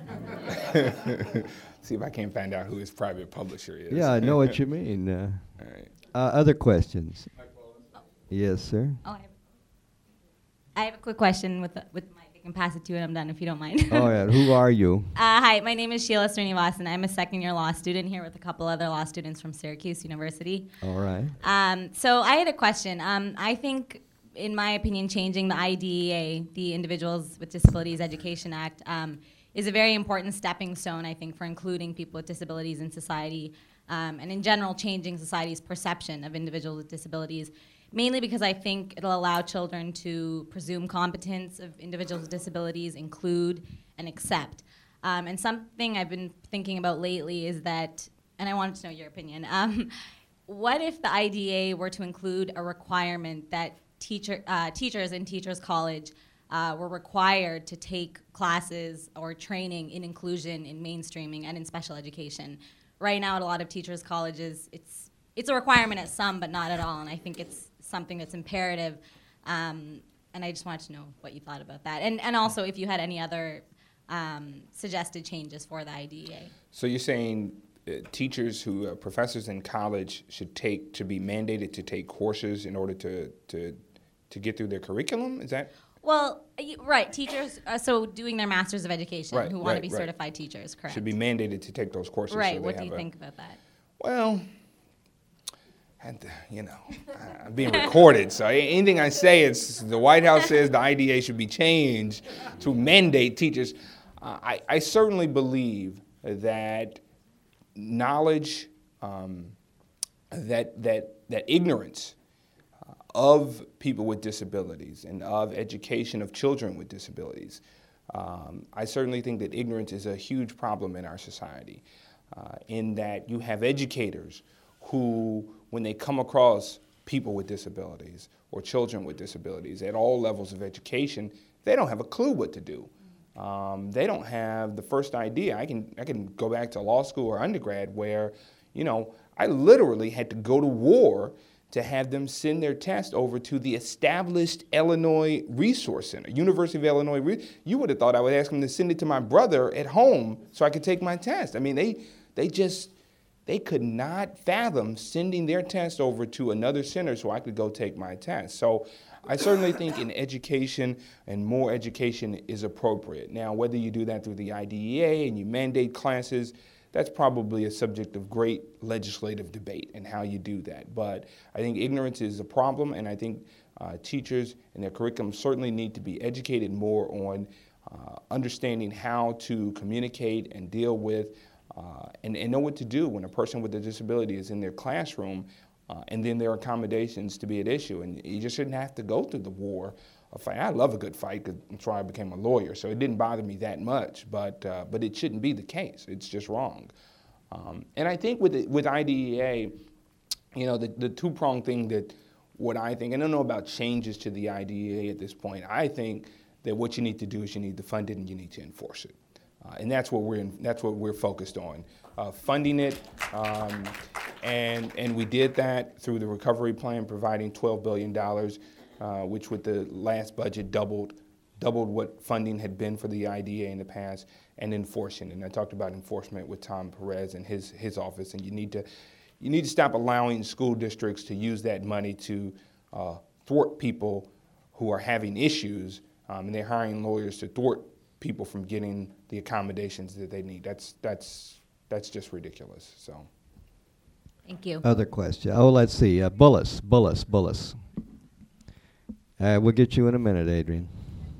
See if I can find out who his private publisher is. Yeah, I know what you mean. All right. Other questions? Yes, sir. Oh, I have a quick question with the mic. I can pass it to you and I'm done if you don't mind. Oh, yeah. Who are you? Hi, my name is Sheila Srinivasan. I'm a second-year law student here with a couple other law students from Syracuse University. All right. So I had a question. I think, in my opinion, changing the IDEA, the Individuals with Disabilities Education Act, is a very important stepping stone, I think, for including people with disabilities in society, and in general, changing society's perception of individuals with disabilities. Mainly because I think it'll allow children to presume competence of individuals with disabilities, include, and accept. And something I've been thinking about lately is that, and I wanted to know your opinion, what if the IDEA were to include a requirement that teachers in Teachers College were required to take classes or training in inclusion, in mainstreaming, and in special education? Right now at a lot of teachers' colleges, it's a requirement at some, but not at all, and I think it's something that's imperative, and I just wanted to know what you thought about that, and also if you had any other suggested changes for the IDEA. So you're saying teachers who professors in college should be mandated to take courses in order to get through their curriculum? Is that? Well, right, teachers, so doing their Masters of Education, Right, who want to be right. certified teachers, correct? Should be mandated to take those courses. Right, so what do you think about that? Well, and I'm being recorded, so anything I say, it's the White House says the IDEA should be changed to mandate teachers. I certainly believe that knowledge, that ignorance of people with disabilities and of education of children with disabilities, I certainly think that ignorance is a huge problem in our society, in that you have educators who, when they come across people with disabilities or children with disabilities at all levels of education, they don't have a clue what to do. They don't have the first idea. I can go back to law school or undergrad where, I literally had to go to war to have them send their test over to the established Illinois Resource Center, University of Illinois. You would have thought I would ask them to send it to my brother at home so I could take my test. I mean, they could not fathom sending their test over to another center so I could go take my test. So I certainly think in education and more education is appropriate. Now, whether you do that through the IDEA and you mandate classes, that's probably a subject of great legislative debate and how you do that. But I think ignorance is a problem, and I think teachers and their curriculum certainly need to be educated more on understanding how to communicate and deal with and know what to do when a person with a disability is in their classroom, and then there are accommodations to be at issue. And you just shouldn't have to go through the war of fight. I love a good fight because that's why I became a lawyer, so it didn't bother me that much, but it shouldn't be the case. It's just wrong. And I think with IDEA, the two-pronged thing that what I think, I don't know about changes to the IDEA at this point. I think that what you need to do is you need to fund it and you need to enforce it. And that's what we're focused on, funding it, and we did that through the recovery plan, providing $12 billion, which with the last budget doubled what funding had been for the IDEA in the past, and enforcing. And I talked about enforcement with Tom Perez and his office. And you need to stop allowing school districts to use that money to thwart people who are having issues, and they're hiring lawyers to thwart people from getting the accommodations that they need. That's just ridiculous. So. Thank you. Other question. Oh, let's see. Bullis. We'll get you in a minute, Adrian.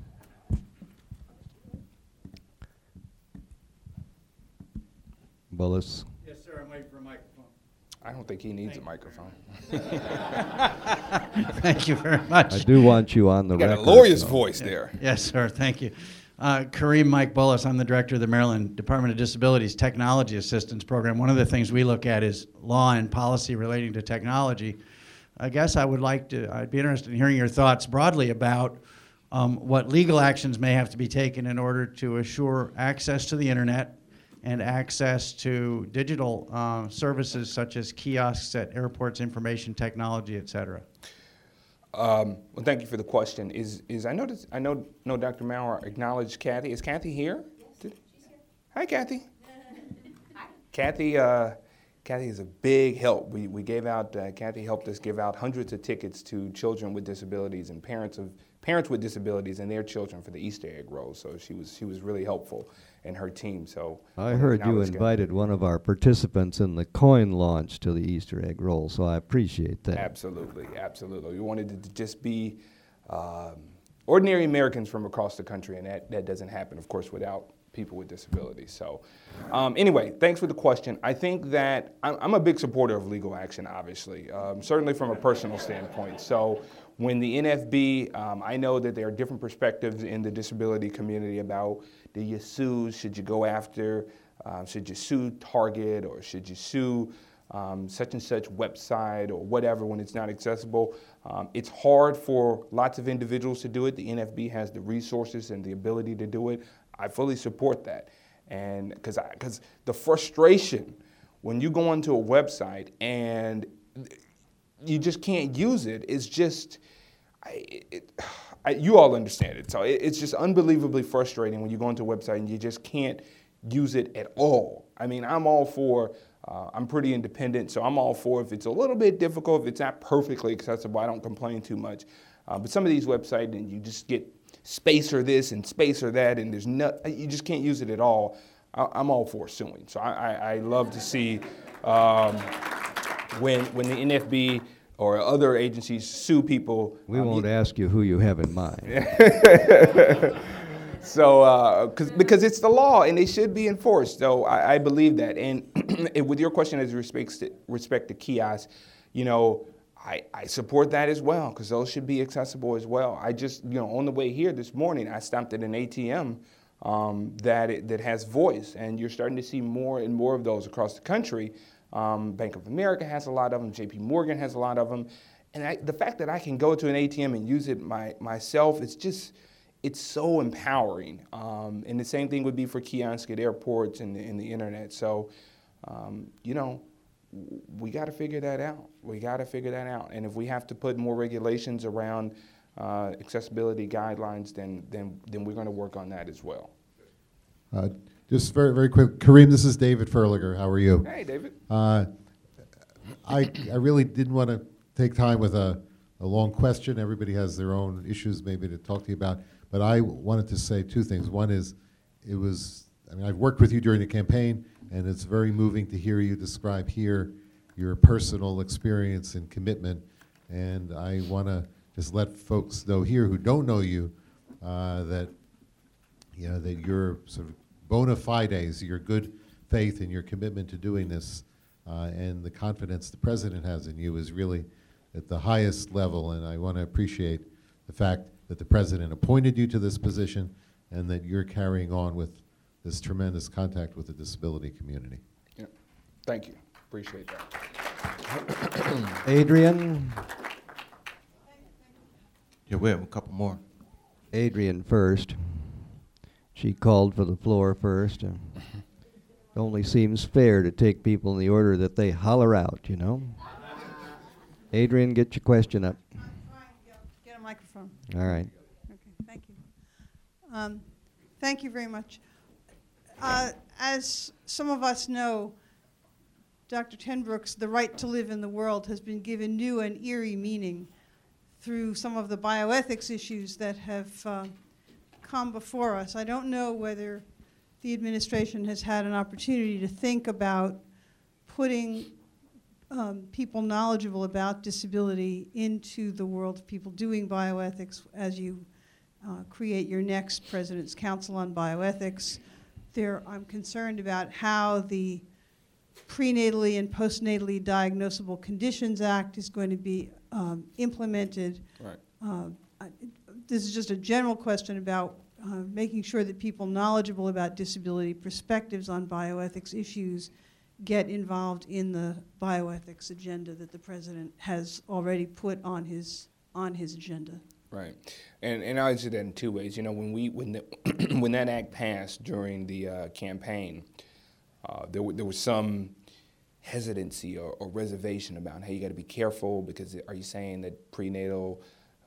Bullis. Yes, sir. I'm waiting for a microphone. I don't think he needs a microphone. Thank you very much. I do want you on the You got record. a lawyer's so. voice there. Yes, sir. Thank you. Kareem Mike Bullis. I'm the director of the Maryland Department of Disabilities Technology Assistance Program. One of the things we look at is law and policy relating to technology. I guess I'd be interested in hearing your thoughts broadly about what legal actions may have to be taken in order to assure access to the internet and access to digital services such as kiosks at airports, information technology, et cetera. Well, thank you for the question. I know Dr. Maurer acknowledged Kathy. Is Kathy here? Yes, she's here. Hi, Kathy. Kathy is a big help. We gave out, Kathy helped us give out hundreds of tickets to children with disabilities and parents with disabilities and their children for the Easter egg roll. So she was really helpful, and her team. So I heard you invited one of our participants in the coin launch to the Easter egg roll, so I appreciate that. Absolutely, absolutely. We wanted it to just be ordinary Americans from across the country, and that doesn't happen, of course, without people with disabilities. So anyway, thanks for the question. I think that I'm a big supporter of legal action, obviously, certainly from a personal standpoint. So when the NFB, I know that there are different perspectives in the disability community about, do you sue, should you go after, should you sue Target, or should you sue such and such website or whatever when it's not accessible. It's hard for lots of individuals to do it. The NFB has the resources and the ability to do it. I fully support that. And because the frustration when you go onto a website and you just can't use it is just, you all understand it. So it's just unbelievably frustrating when you go into a website and you just can't use it at all. I mean, I'm all for, I'm pretty independent, so I'm all for if it's a little bit difficult, if it's not perfectly accessible, I don't complain too much. But some of these websites, and you just get space or this and space or that, and you just can't use it at all. I'm all for suing. So I love to see when the NFB or other agencies sue people. We won't ask you who you have in mind. So, because it's the law and they should be enforced. So I believe that. And with your question as respect to kiosks, you know, I support that as well, because those should be accessible as well. I just, you know, on the way here this morning, I stopped at an ATM that has voice, and you're starting to see more and more of those across the country. Bank of America has a lot of them. JP Morgan has a lot of them. And the fact that I can go to an ATM and use it myself, it's so empowering. And the same thing would be for kiosks at airports and the internet. So, you know, we got to figure that out. And if we have to put more regulations around accessibility guidelines, then we're going to work on that as well. Just very, very quick. Kareem, this is David Furliger. How are you? Hey, David. I really didn't want to take time with a long question. Everybody has their own issues maybe to talk to you about. But I wanted to say two things. One is, I've worked with you during the campaign, and it's very moving to hear you describe here your personal experience and commitment. And I want to just let folks know here who don't know you that your sort of bona fides, your good faith and your commitment to doing this, and the confidence the president has in you is really at the highest level. And I want to appreciate the fact that the president appointed you to this position and that you're carrying on with this tremendous contact with the disability community. Yeah. Thank you. Appreciate that. Adrian? Yeah, we have a couple more. Adrian first. She called for the floor first. It only seems fair to take people in the order that they holler out, you know? Adrian, get your question up. Get a microphone. All right. Okay, thank you. Thank you very much. As some of us know, Dr. Tenbrook's The Right to Live in the World has been given new and eerie meaning through some of the bioethics issues that have come before us. I don't know whether the administration has had an opportunity to think about putting people knowledgeable about disability into the world of people doing bioethics as you create your next President's Council on Bioethics. I'm concerned about how the Prenatally and Postnatally Diagnosable Conditions Act is going to be implemented. Right. This is just a general question about making sure that people knowledgeable about disability perspectives on bioethics issues get involved in the bioethics agenda that the president has already put on his agenda. Right, and I'll answer that in two ways. You know, when that act passed during the campaign, there was some hesitancy or reservation about, hey, you got to be careful because are you saying that prenatal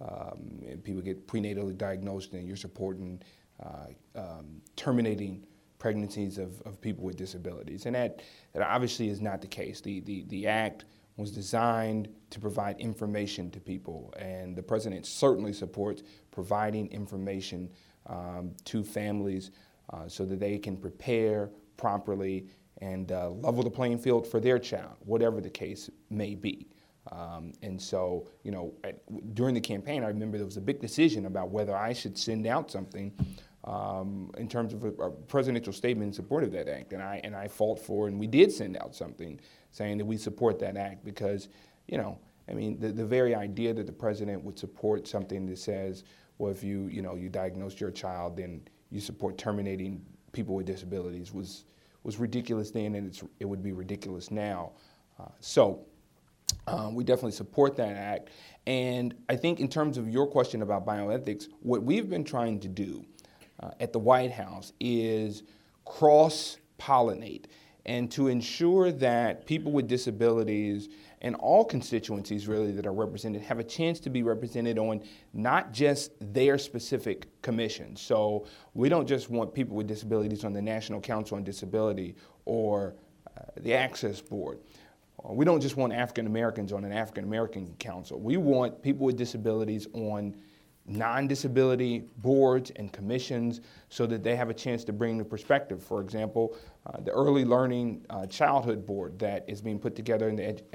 people get prenatally diagnosed and you're supporting terminating pregnancies of people with disabilities. And that obviously is not the case. The act was designed to provide information to people, and the president certainly supports providing information to families so that they can prepare properly and level the playing field for their child, whatever the case may be. And so, you know, during the campaign, I remember there was a big decision about whether I should send out something in terms of a presidential statement in support of that act, and I fought for, and we did send out something saying that we support that act because, you know, I mean, the very idea that the president would support something that says, well, if you diagnose your child, then you support terminating people with disabilities was ridiculous then, and it would be ridiculous now. So we definitely support that act. And I think in terms of your question about bioethics, what we've been trying to do at the White House is cross-pollinate and to ensure that people with disabilities and all constituencies really that are represented have a chance to be represented on not just their specific commission. So we don't just want people with disabilities on the National Council on Disability or the Access Board. We don't just want African Americans on an African American council. We want people with disabilities on non-disability boards and commissions so that they have a chance to bring the perspective. For example, the Early Learning Childhood Board that is being put together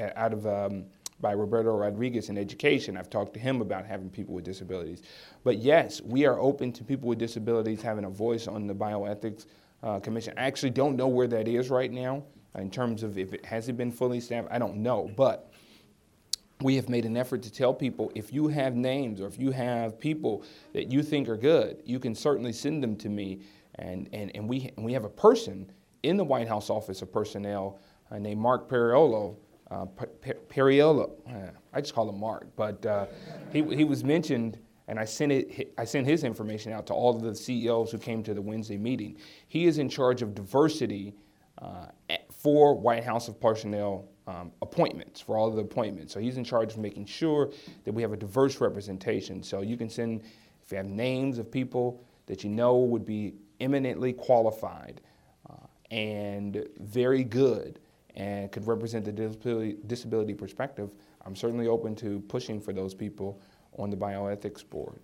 by Roberto Rodriguez in education. I've talked to him about having people with disabilities. But yes, we are open to people with disabilities having a voice on the Bioethics Commission. I actually don't know where that is right now in terms of if it has been fully staffed. I don't know, but we have made an effort to tell people if you have names or if you have people that you think are good, you can certainly send them to me. And we have a person in the White House Office of Personnel named Mark Perriello. I just call him Mark, but he was mentioned, and I sent his information out to all of the CEOs who came to the Wednesday meeting. He is in charge of diversity for White House of Personnel appointments, for all of the appointments. So he's in charge of making sure that we have a diverse representation. So you can send, if you have names of people that you know would be eminently qualified and very good and could represent the disability perspective, I'm certainly open to pushing for those people on the Bioethics Board.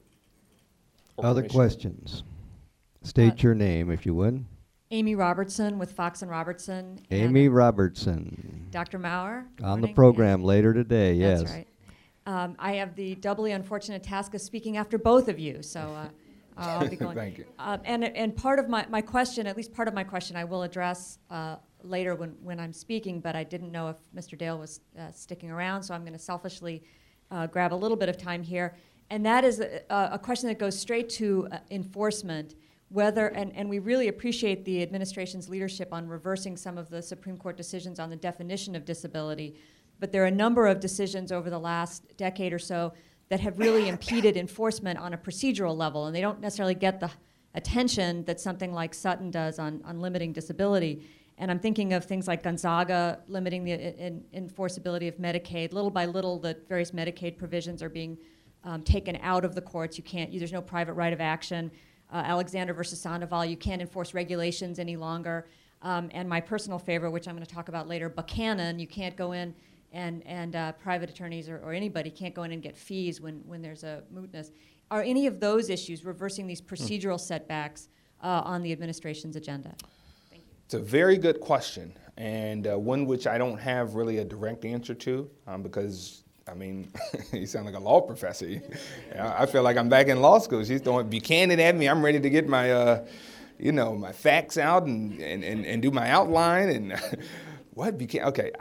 Other questions? State your name, if you would. Amy Robertson with Fox and Robertson. Amy Robertson. Dr. Maurer. On the program later today, yes. That's right. I have the doubly unfortunate task of speaking after both of you, so I'll be going. Thank you. And part of my question, at least part of my question, I will address later when I'm speaking, but I didn't know if Mr. Dale was sticking around, so I'm going to selfishly grab a little bit of time here. And that is a question that goes straight to enforcement. Whether, and we really appreciate the administration's leadership on reversing some of the Supreme Court decisions on the definition of disability, but there are a number of decisions over the last decade or so that have really impeded enforcement on a procedural level, and they don't necessarily get the attention that something like Sutton does on limiting disability. And I'm thinking of things like Gonzaga limiting the enforceability of Medicaid. Little by little, the various Medicaid provisions are being taken out of the courts. There's no private right of action. Alexander versus Sandoval, you can't enforce regulations any longer. And my personal favorite, which I'm going to talk about later, Buchanan, you can't go in and private attorneys or anybody can't go in and get fees when there's a mootness. Are any of those issues, reversing these procedural setbacks, on the administration's agenda? Thank you. It's a very good question, and one which I don't have really a direct answer to because I mean, you sound like a law professor. I feel like I'm back in law school. She's throwing Buchanan at me. I'm ready to get my, my facts out and do my outline and what Buchanan. Okay,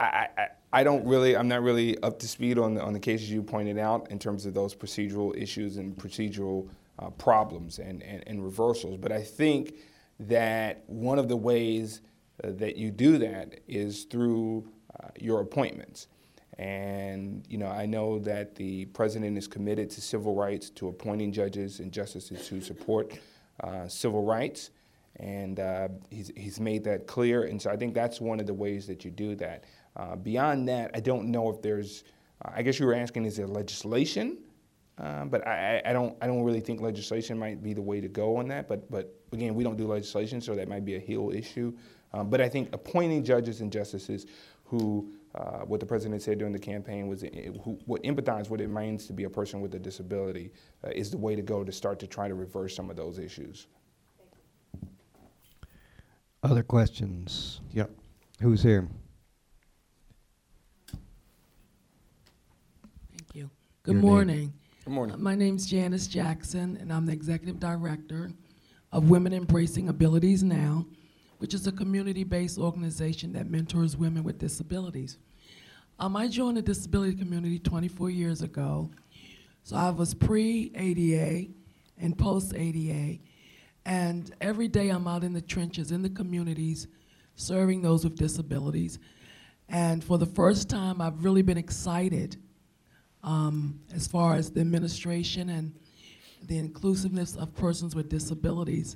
I'm not really up to speed on the cases you pointed out in terms of those procedural issues and procedural problems and reversals. But I think that one of the ways that you do that is through your appointments. And, I know that the president is committed to civil rights, to appointing judges and justices who support civil rights. And he's made that clear. And so I think that's one of the ways that you do that. Beyond that, I don't know if there's, I guess you were asking, is there legislation But I don't really think legislation might be the way to go on that. But again, we don't do legislation, so that might be a Hill issue. But I think appointing judges and justices who, what the president said during the campaign was, who empathize what it means to be a person with a disability is the way to go to start to try to reverse some of those issues. Other questions? Yep. Who's here? Thank you. Good Your morning. name. Good morning. My name's Janice Jackson, and I'm the executive director of Women Embracing Abilities Now, which is a community-based organization that mentors women with disabilities. I joined the disability community 24 years ago. So I was pre-ADA and post-ADA. And every day I'm out in the trenches, in the communities, serving those with disabilities. And for the first time, I've really been excited as far as the administration and the inclusiveness of persons with disabilities.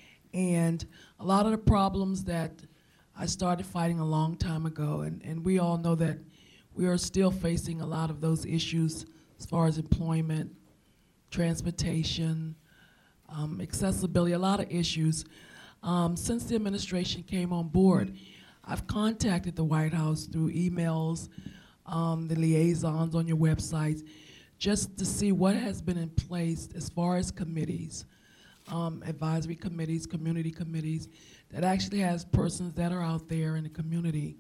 And a lot of the problems that I started fighting a long time ago, and we all know that we are still facing a lot of those issues as far as employment, transportation, accessibility, a lot of issues. Since the administration came on board, I've contacted the White House through emails, the liaisons on your websites, just to see what has been in place as far as committees, advisory committees, community committees, that actually has persons that are out there in the community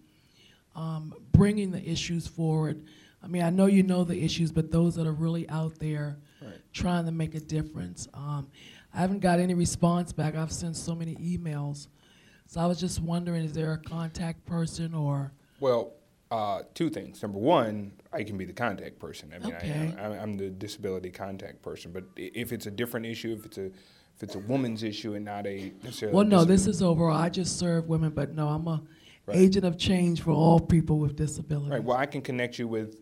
bringing the issues forward. I mean, I know you know the issues, but those that are really out there trying to make a difference. I haven't got any response back. I've sent so many emails. So I was just wondering, is there a contact person or? Well, two things. Number one, I can be the contact person. I mean, Okay. I'm the disability contact person. But if it's a different issue, if it's a woman's issue and not a necessarily. Well, no, this is overall. I just serve women, but no, I'm a agent of change for all people with disabilities. Right. Well, I can connect you with,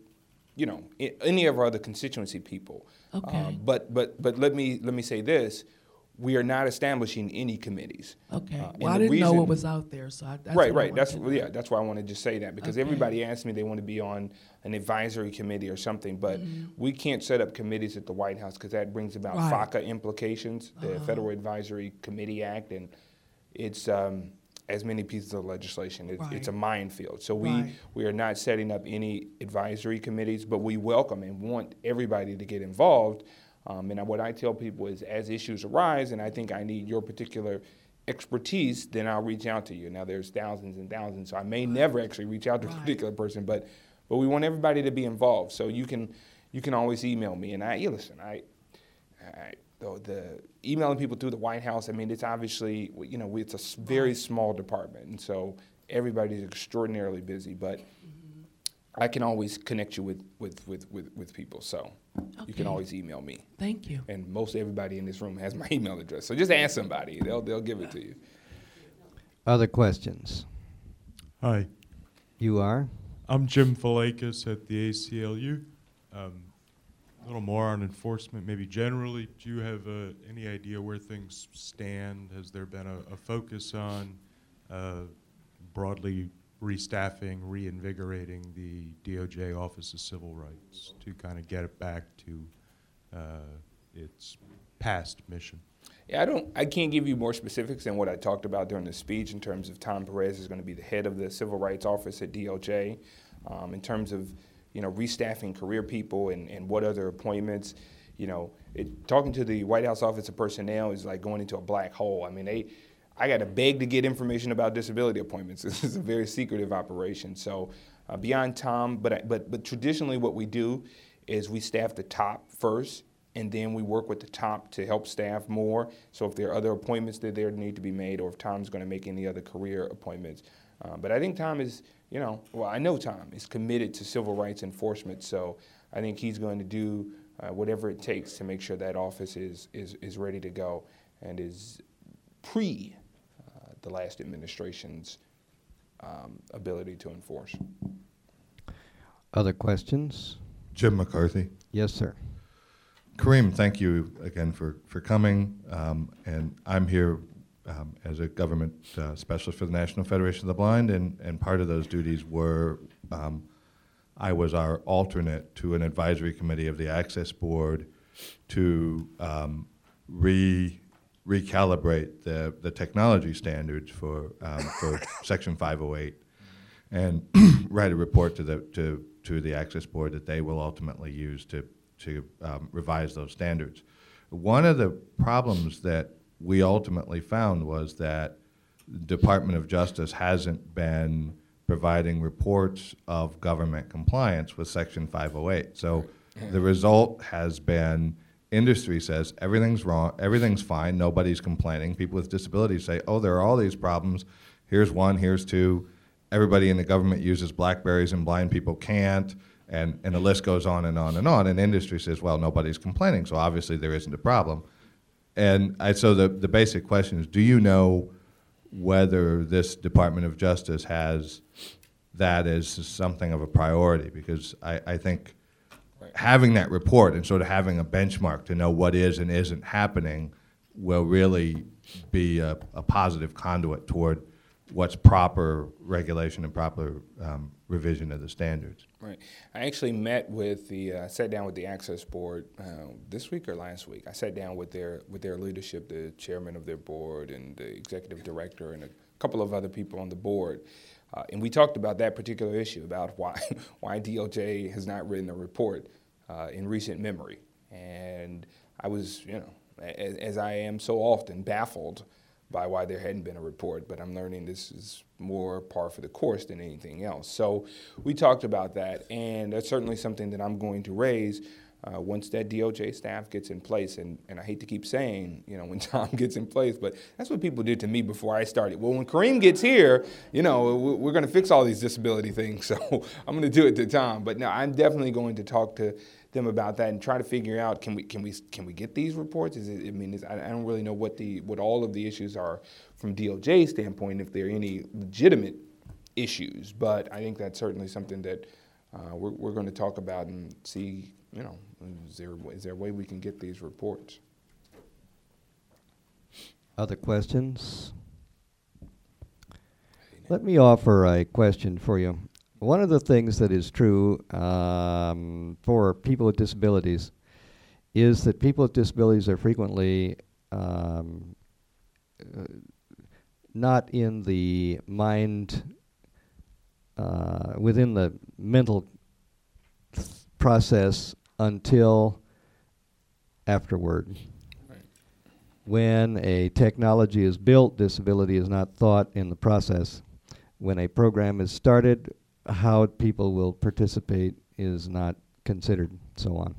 any of our other constituency people. Okay. But let me say this: we are not establishing any committees. Okay. And Well, I the didn't know reason- what was out there, so that's right. what I That's wanted to know. that's why I wanted to say that, because Okay. everybody asks me they want to be on an advisory committee or something, but we can't set up committees at the White House because that brings about Right. FACA implications, the Federal Advisory Committee Act, and it's as many pieces of legislation. It's a minefield. So we are not setting up any advisory committees, but we welcome and want everybody to get involved. And what I tell people is, as issues arise, and I think I need your particular expertise, then I'll reach out to you. Now, there's thousands and thousands, so I may never actually reach out to a particular person, but we want everybody to be involved. So you can always email me. And the emailing people through the White House, I mean, it's obviously, it's a very small department, and so everybody's extraordinarily busy, but I can always connect you with people, so you can always email me. Thank you. And most everybody in this room has my email address, so just ask somebody. They'll give it to you. Other questions? Hi, You are? I'm Jim Falakis at the ACLU. A little more on enforcement, maybe generally. Do you have any idea where things stand? Has there been a focus on broadly restaffing, reinvigorating the DOJ Office of Civil Rights to kind of get it back to its past mission? Yeah, I can't give you more specifics than what I talked about during the speech in terms of Tom Perez is going to be the head of the Civil Rights Office at DOJ. In terms of restaffing career people and what other appointments, talking to the White House Office of Personnel is like going into a black hole. I mean, I got to beg to get information about disability appointments. This is a very secretive operation. So beyond Tom, but traditionally what we do is we staff the top first, and then we work with the top to help staff more. So if there are other appointments that there need to be made, or if Tom's going to make any other career appointments. But I think Tom is, I know Tom is committed to civil rights enforcement. So I think he's going to do whatever it takes to make sure that office is ready to go and is the last administration's ability to enforce. Other questions? Jim McCarthy. Yes, sir. Kareem, thank you again for coming. And I'm here as a government specialist for the National Federation of the Blind, and part of those duties were I was our alternate to an advisory committee of the Access Board to recalibrate the technology standards for Section 508 and write a report to the Access Board that they will ultimately use to revise those standards. One of the problems that we ultimately found was that the Department of Justice hasn't been providing reports of government compliance with Section 508. So the result has been industry says everything's wrong, everything's fine, nobody's complaining. People with disabilities say, oh, there are all these problems. Here's one, here's two. Everybody in the government uses BlackBerries and blind people can't, and the list goes on and on and on. And industry says, well, nobody's complaining, so obviously there isn't a problem. And so the basic question is, do you know whether this Department of Justice has that as something of a priority? Because I think having that report and sort of having a benchmark to know what is and isn't happening will really be a positive conduit toward what's proper regulation and proper revision of the standards. Right. I actually met with sat down with the Access Board this week or last week. I sat down with their leadership, the chairman of their board and the executive director and a couple of other people on the board. And we talked about that particular issue, about why DOJ has not written a report in recent memory. And I was, as I am so often, baffled by why there hadn't been a report, but I'm learning this is more par for the course than anything else. So we talked about that, and that's certainly something that I'm going to raise once that DOJ staff gets in place. And I hate to keep saying, when Tom gets in place, but that's what people did to me before I started. Well, when Kareem gets here, we're going to fix all these disability things, so I'm going to do it to Tom. But no, I'm definitely going to talk to them about that and try to figure out, can we get these reports? I don't really know what all of the issues are from DOJ's standpoint, if there are any legitimate issues. But I think that's certainly something that we're going to talk about and see. Is there a way we can get these reports? Other questions? Let me offer a question for you. One of the things that is true for people with disabilities is that people with disabilities are frequently not in the mind, within the mental process until afterward. Right. When a technology is built, disability is not thought in the process. When a program is started, how people will participate is not considered, so on.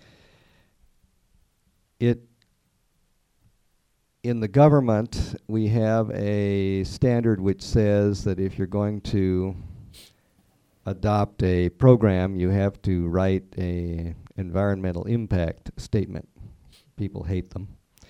In the government, we have a standard which says that if you're going to adopt a program, you have to write a environmental impact statement. People hate them.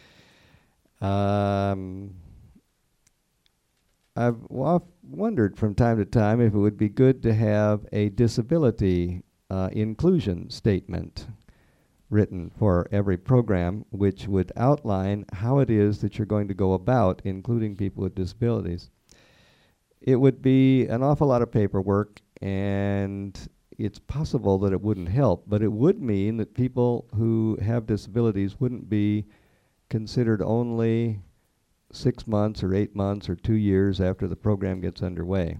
I've wondered from time to time if it would be good to have a disability inclusion statement written for every program, which would outline how it is that you're going to go about including people with disabilities. It would be an awful lot of paperwork, and it's possible that it wouldn't help, but it would mean that people who have disabilities wouldn't be considered only 6 months or 8 months or 2 years after the program gets underway.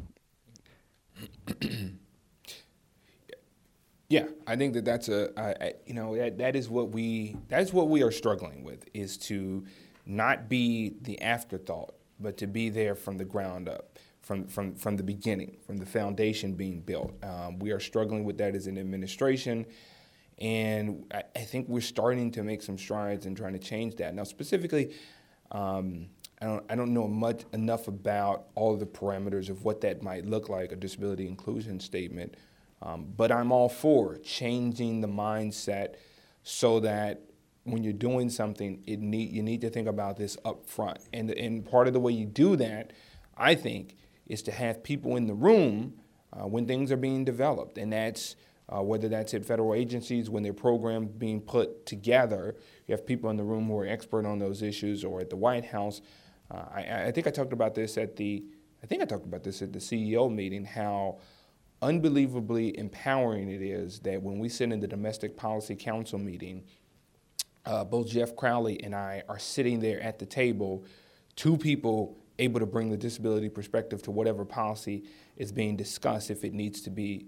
Yeah, I think that's that is what we are struggling with, is to not be the afterthought, but to be there from the ground up, from the beginning, from the foundation being built. We are struggling with that as an administration, and I think we're starting to make some strides in trying to change that. Now, specifically, I don't know enough about all of the parameters of what that might look like, a disability inclusion statement, but I'm all for changing the mindset so that when you're doing something, you need to think about this up front. And part of the way you do that, I think, is to have people in the room when things are being developed. And that's whether that's at federal agencies, when their programs being put together, you have people in the room who are expert on those issues, or at the White House. I think I talked about this at the CEO meeting, how unbelievably empowering it is that when we sit in the Domestic Policy Council meeting both Jeff Crowley and I are sitting there at the table, two people able to bring the disability perspective to whatever policy is being discussed, if it needs to be,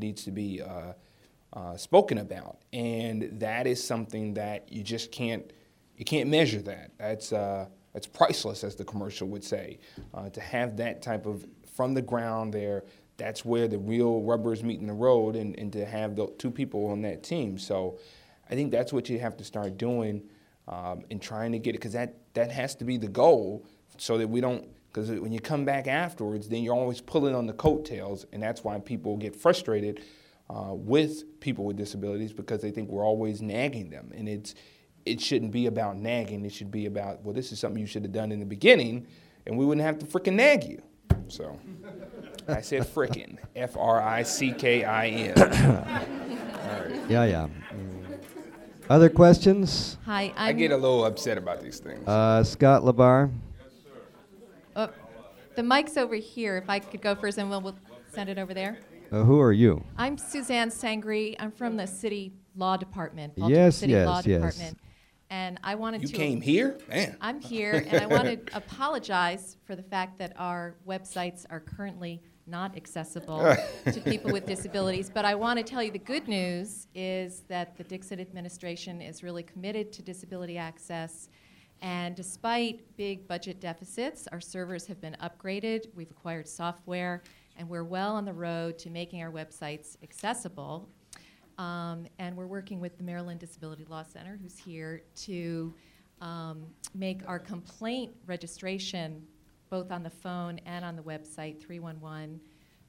spoken about. And that is something that you can't measure that. That's priceless, as the commercial would say. To have that type of, from the ground there, that's where the real rubber is meeting the road, and to have the two people on that team. So I think that's what you have to start doing and trying to get it, because that has to be the goal, so that we don't, because when you come back afterwards, then you're always pulling on the coattails, and that's why people get frustrated with people with disabilities, because they think we're always nagging them. And it shouldn't be about nagging. It should be about, well, this is something you should have done in the beginning, and we wouldn't have to frickin' nag you. So I said frickin', F-R-I-C-K-I-N. All right. Yeah. Other questions? Hi, I get a little upset about these things. Scott Labar. The mic's over here. If I could go first, and we'll send it over there. Who are you? I'm Suzanne Sangri. I'm from the City Law Department, Baltimore City Law Department. And I wanted You to... came here? Man. I'm here, and I want to apologize for the fact that our websites are currently not accessible to people with disabilities. But I want to tell you the good news is that the Dixon administration is really committed to disability access. And despite big budget deficits, our servers have been upgraded. We've acquired software, and we're well on the road to making our websites accessible. And we're working with the Maryland Disability Law Center, who's here, to make our complaint registration, both on the phone and on the website, 311,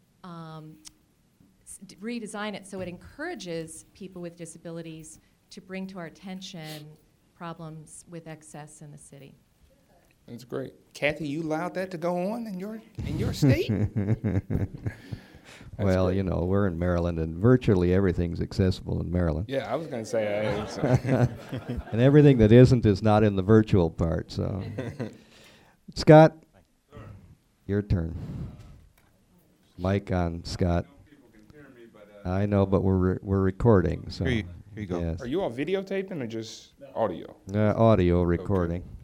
redesign it so it encourages people with disabilities to bring to our attention problems with excess in the city. That's great. Kathy, you allowed that to go on in your state? Well, great. We're in Maryland, and virtually everything's accessible in Maryland. Yeah, I was going to say. And everything that isn't is not in the virtual part. So, Scott, your turn. Mic on, Scott. I know, but we're recording. So Here you go. Yes. Are you all videotaping or just audio? Audio recording. Okay.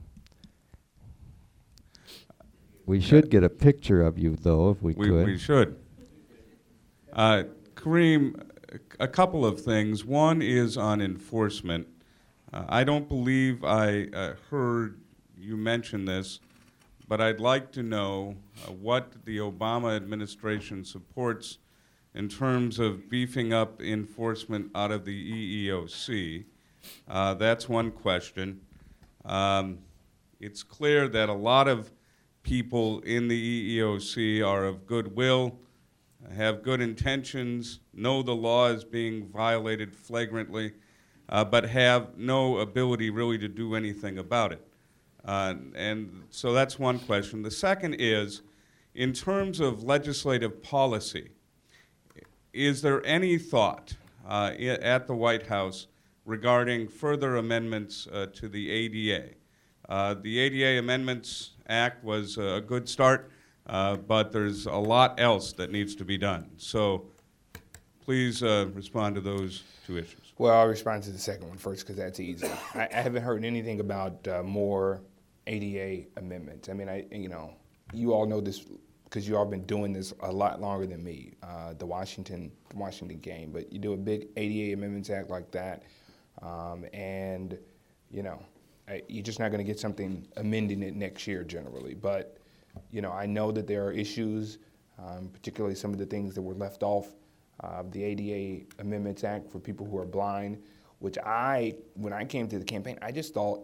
We should get a picture of you, though, if we could. We should. Kareem, a couple of things. One is on enforcement. I don't believe I heard you mention this, but I'd like to know what the Obama administration supports in terms of beefing up enforcement out of the EEOC. That's one question. It's clear that a lot of people in the EEOC are of goodwill, have good intentions, know the law is being violated flagrantly, but have no ability really to do anything about it. And so that's one question. The second is, in terms of legislative policy, is there any thought at the White House regarding further amendments to the ADA? The ADA Amendments Act was a good start, but there's a lot else that needs to be done. So please respond to those two issues. Well, I'll respond to the second one first, because that's easy. I haven't heard anything about more ADA amendments. I mean, you all know this because you all been doing this a lot longer than me, the Washington game. But you do a big ADA Amendments Act like that, and you're just not going to get something amending it next year generally. But I know that there are issues, particularly some of the things that were left off the ADA Amendments Act for people who are blind, which when I came to the campaign, I just thought,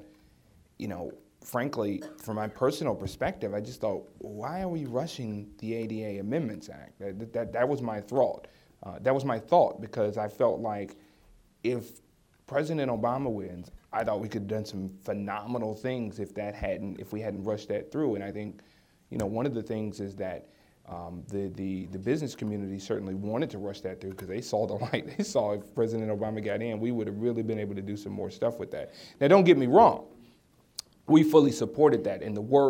frankly, from my personal perspective, I just thought, why are we rushing the ADA Amendments Act? That was my thought. That was my thought, because I felt like if President Obama wins, I thought we could have done some phenomenal things if we hadn't rushed that through. And I think, one of the things is that the business community certainly wanted to rush that through, because they saw the light. They saw if President Obama got in, we would have really been able to do some more stuff with that. Now, don't get me wrong. We fully supported that, and the work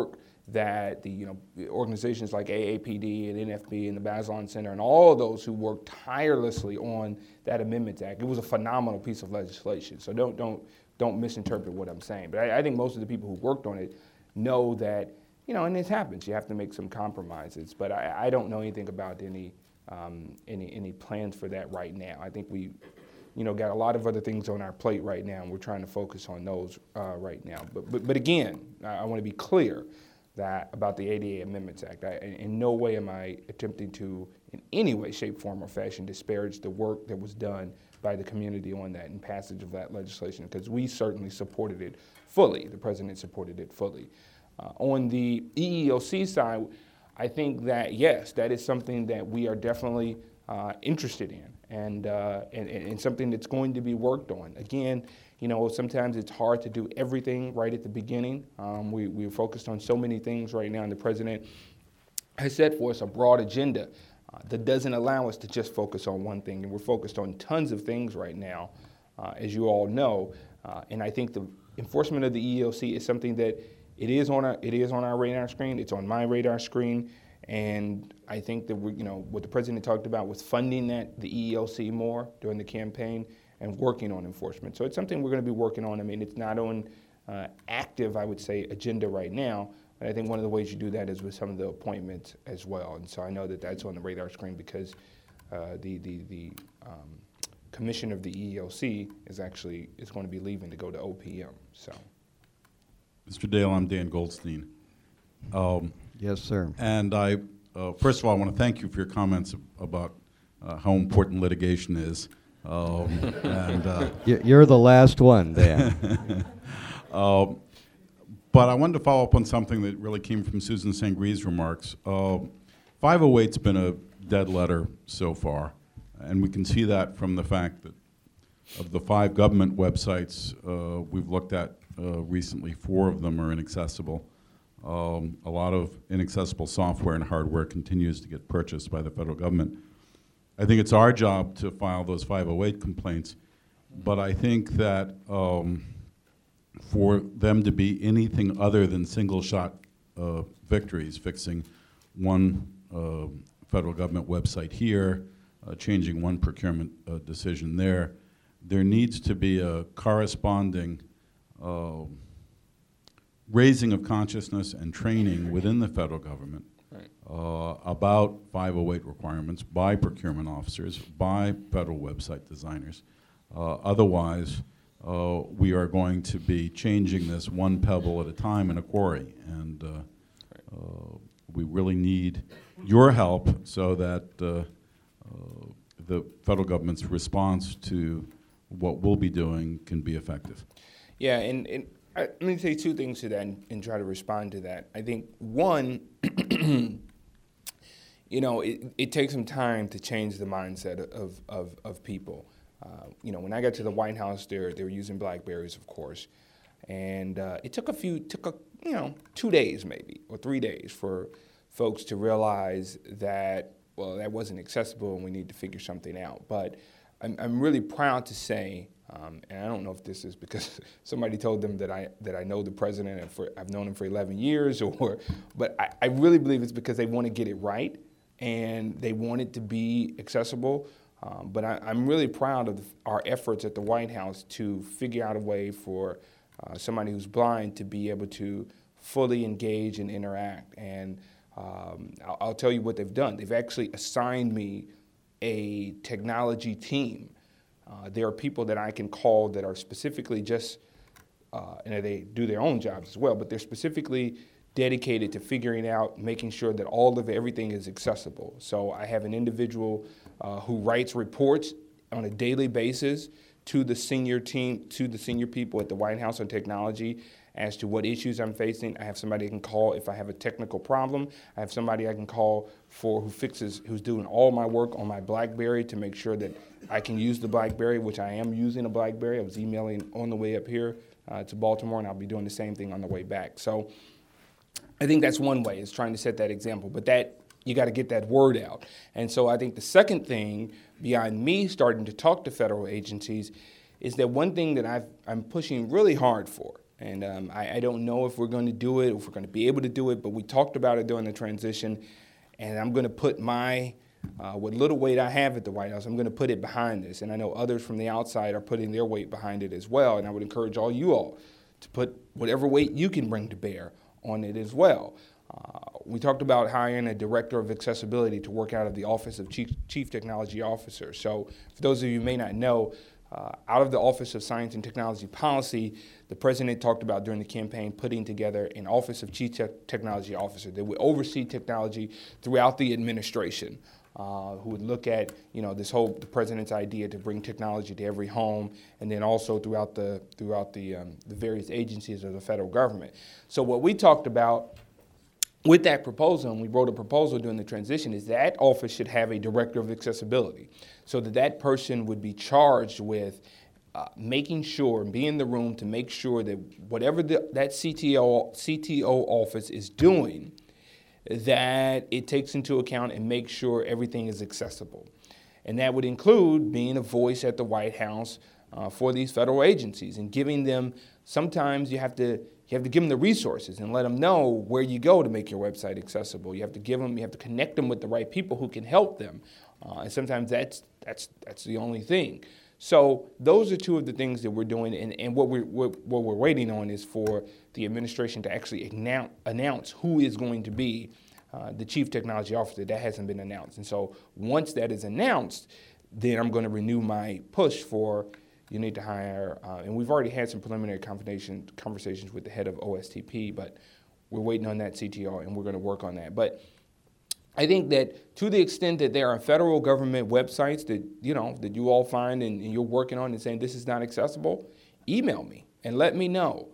that the organizations like AAPD and NFB and the Bazelon Center and all of those who worked tirelessly on that Amendments Act, it was a phenomenal piece of legislation. So don't misinterpret what I'm saying. But I think most of the people who worked on it know that, and this happens, you have to make some compromises. But I don't know anything about any plans for that right now. I think we got a lot of other things on our plate right now, and we're trying to focus on those right now. But again, I want to be clear that about the ADA Amendments Act. In no way am I attempting to, in any way, shape, form, or fashion, disparage the work that was done by the community on that and passage of that legislation, because we certainly supported it fully. The president supported it fully. On the EEOC side, I think that, yes, that is something that we are definitely interested in and something that's going to be worked on. Again, sometimes it's hard to do everything right at the beginning. We're focused on so many things right now, and the president has set for us a broad agenda that doesn't allow us to just focus on one thing. And we're focused on tons of things right now, as you all know. And I think the enforcement of the EEOC is something that it is on our radar screen. It's on my radar screen. And I think that what the president talked about was funding the EEOC more during the campaign and working on enforcement. So it's something we're going to be working on. I mean, it's not on active, I would say, agenda right now. But I think one of the ways you do that is with some of the appointments as well. And so I know that that's on the radar screen because the commissioner of the EEOC is going to be leaving to go to OPM. So, Mr. Dale, I'm Dan Goldstein. Yes, sir. And I, first of all, I want to thank you for your comments about how important litigation is. You're the last one, Dan. But I wanted to follow up on something that really came from Susan St. Gree's remarks. 508's been a dead letter so far, and we can see that from the fact that of the 5 government websites we've looked at recently, 4 of them are inaccessible. A lot of inaccessible software and hardware continues to get purchased by the federal government. I think it's our job to file those 508 complaints, but I think that for them to be anything other than single-shot victories, fixing one federal government website here, changing one procurement decision there needs to be a corresponding raising of consciousness and training within the federal government about 508 requirements by procurement officers, by federal website designers. Otherwise, we are going to be changing this one pebble at a time in a quarry, and we really need your help so that the federal government's response to what we'll be doing can be effective. Yeah, and let me say 2 things to that and try to respond to that. I think, one, it takes some time to change the mindset of people. When I got to the White House, they were using BlackBerries, of course, and it took 2 days maybe or 3 days for folks to realize that that wasn't accessible and we need to figure something out. But I'm really proud to say, and I don't know if this is because somebody told them that I know the president and I've known him for 11 years, but I really believe it's because they want to get it right and they want it to be accessible. But I'm really proud of our efforts at the White House to figure out a way for somebody who's blind to be able to fully engage and interact. And I'll tell you what they've done. They've actually assigned me a technology team. There are people that I can call that are specifically just, and they do their own jobs as well, but they're specifically dedicated to figuring out, making sure that all of everything is accessible. So I have an individual who writes reports on a daily basis to the senior team, to the senior people at the White House on technology as to what issues I'm facing. I have somebody I can call if I have a technical problem. I have somebody I can call who's doing all my work on my BlackBerry to make sure that I can use the BlackBerry, which I am using a BlackBerry. I was emailing on the way up here to Baltimore, and I'll be doing the same thing on the way back. So I think that's one way, is trying to set that example. But that, you got to get that word out. And so I think the second thing, beyond me starting to talk to federal agencies, is that one thing that I'm pushing really hard for And I don't know if we're going to do it, if we're going to be able to do it, but we talked about it during the transition, and I'm going to put my, what little weight I have at the White House, I'm going to put it behind this. And I know others from the outside are putting their weight behind it as well, and I would encourage all you all to put whatever weight you can bring to bear on it as well. We talked about hiring a director of accessibility to work out of the Office of Chief Technology Officer. So for those of you who may not know, out of the Office of Science and Technology Policy, the president talked about during the campaign putting together an Office of Chief Technology Officer that would oversee technology throughout the administration, who would look at, the president's idea to bring technology to every home, and then also throughout the various agencies of the federal government. So what we talked about with that proposal, and we wrote a proposal during the transition, is that office should have a director of accessibility, so that person would be charged with making sure and be in the room to make sure that whatever that CTO office is doing, that it takes into account and makes sure everything is accessible. And that would include being a voice at the White House for these federal agencies and giving them, sometimes you have to give them the resources and let them know where you go to make your website accessible. You have to connect them with the right people who can help them. And sometimes that's the only thing. So those are two of the things that we're doing, and what we're waiting on is for the administration to actually announce who is going to be the Chief Technology Officer. That hasn't been announced. And so once that is announced, then I'm going to renew my push for you need to hire, and we've already had some preliminary conversations with the head of OSTP, but we're waiting on that CTO, and we're going to work on that. But I think that to the extent that there are federal government websites that you all find and you're working on and saying this is not accessible, email me and let me know.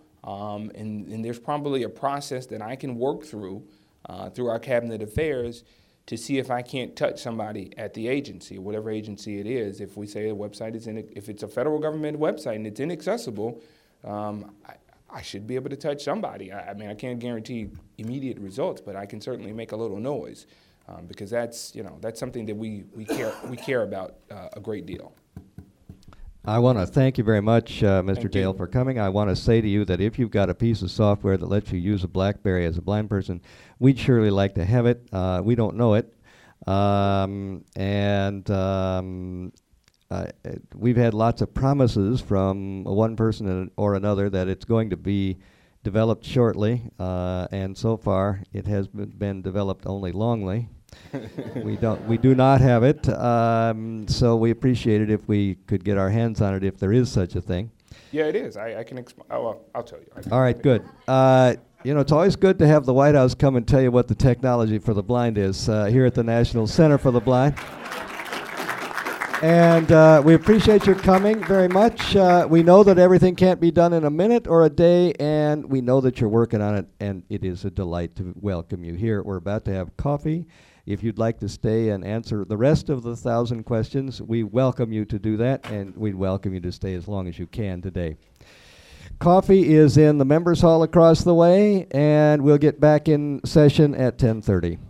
And there's probably a process that I can work through our cabinet affairs to see if I can't touch somebody at the agency, whatever agency it is. If we say a website is if it's a federal government website and it's inaccessible, I should be able to touch somebody. I mean, I can't guarantee immediate results, but I can certainly make a little noise because that's something that we care about a great deal. I want to thank you very much, Mr. Dale, for coming. I want to say to you that if you've got a piece of software that lets you use a BlackBerry as a blind person, we'd surely like to have it. We don't know it. We've had lots of promises from one person or another that it's going to be developed shortly, and so far it has been developed only longly. We do not have it, so we appreciate it if we could get our hands on it, if there is such a thing. Yeah, it is. I can explain. I'll tell you. All right, good. It's always good to have the White House come and tell you what the technology for the blind is here at the National Center for the Blind. And we appreciate your coming very much. We know that everything can't be done in a minute or a day, and we know that you're working on it, and it is a delight to welcome you here. We're about to have coffee. If you'd like to stay and answer the rest of the 1,000 questions, we welcome you to do that, and we'd welcome you to stay as long as you can today. Coffee is in the members' hall across the way, and we'll get back in session at 10:30.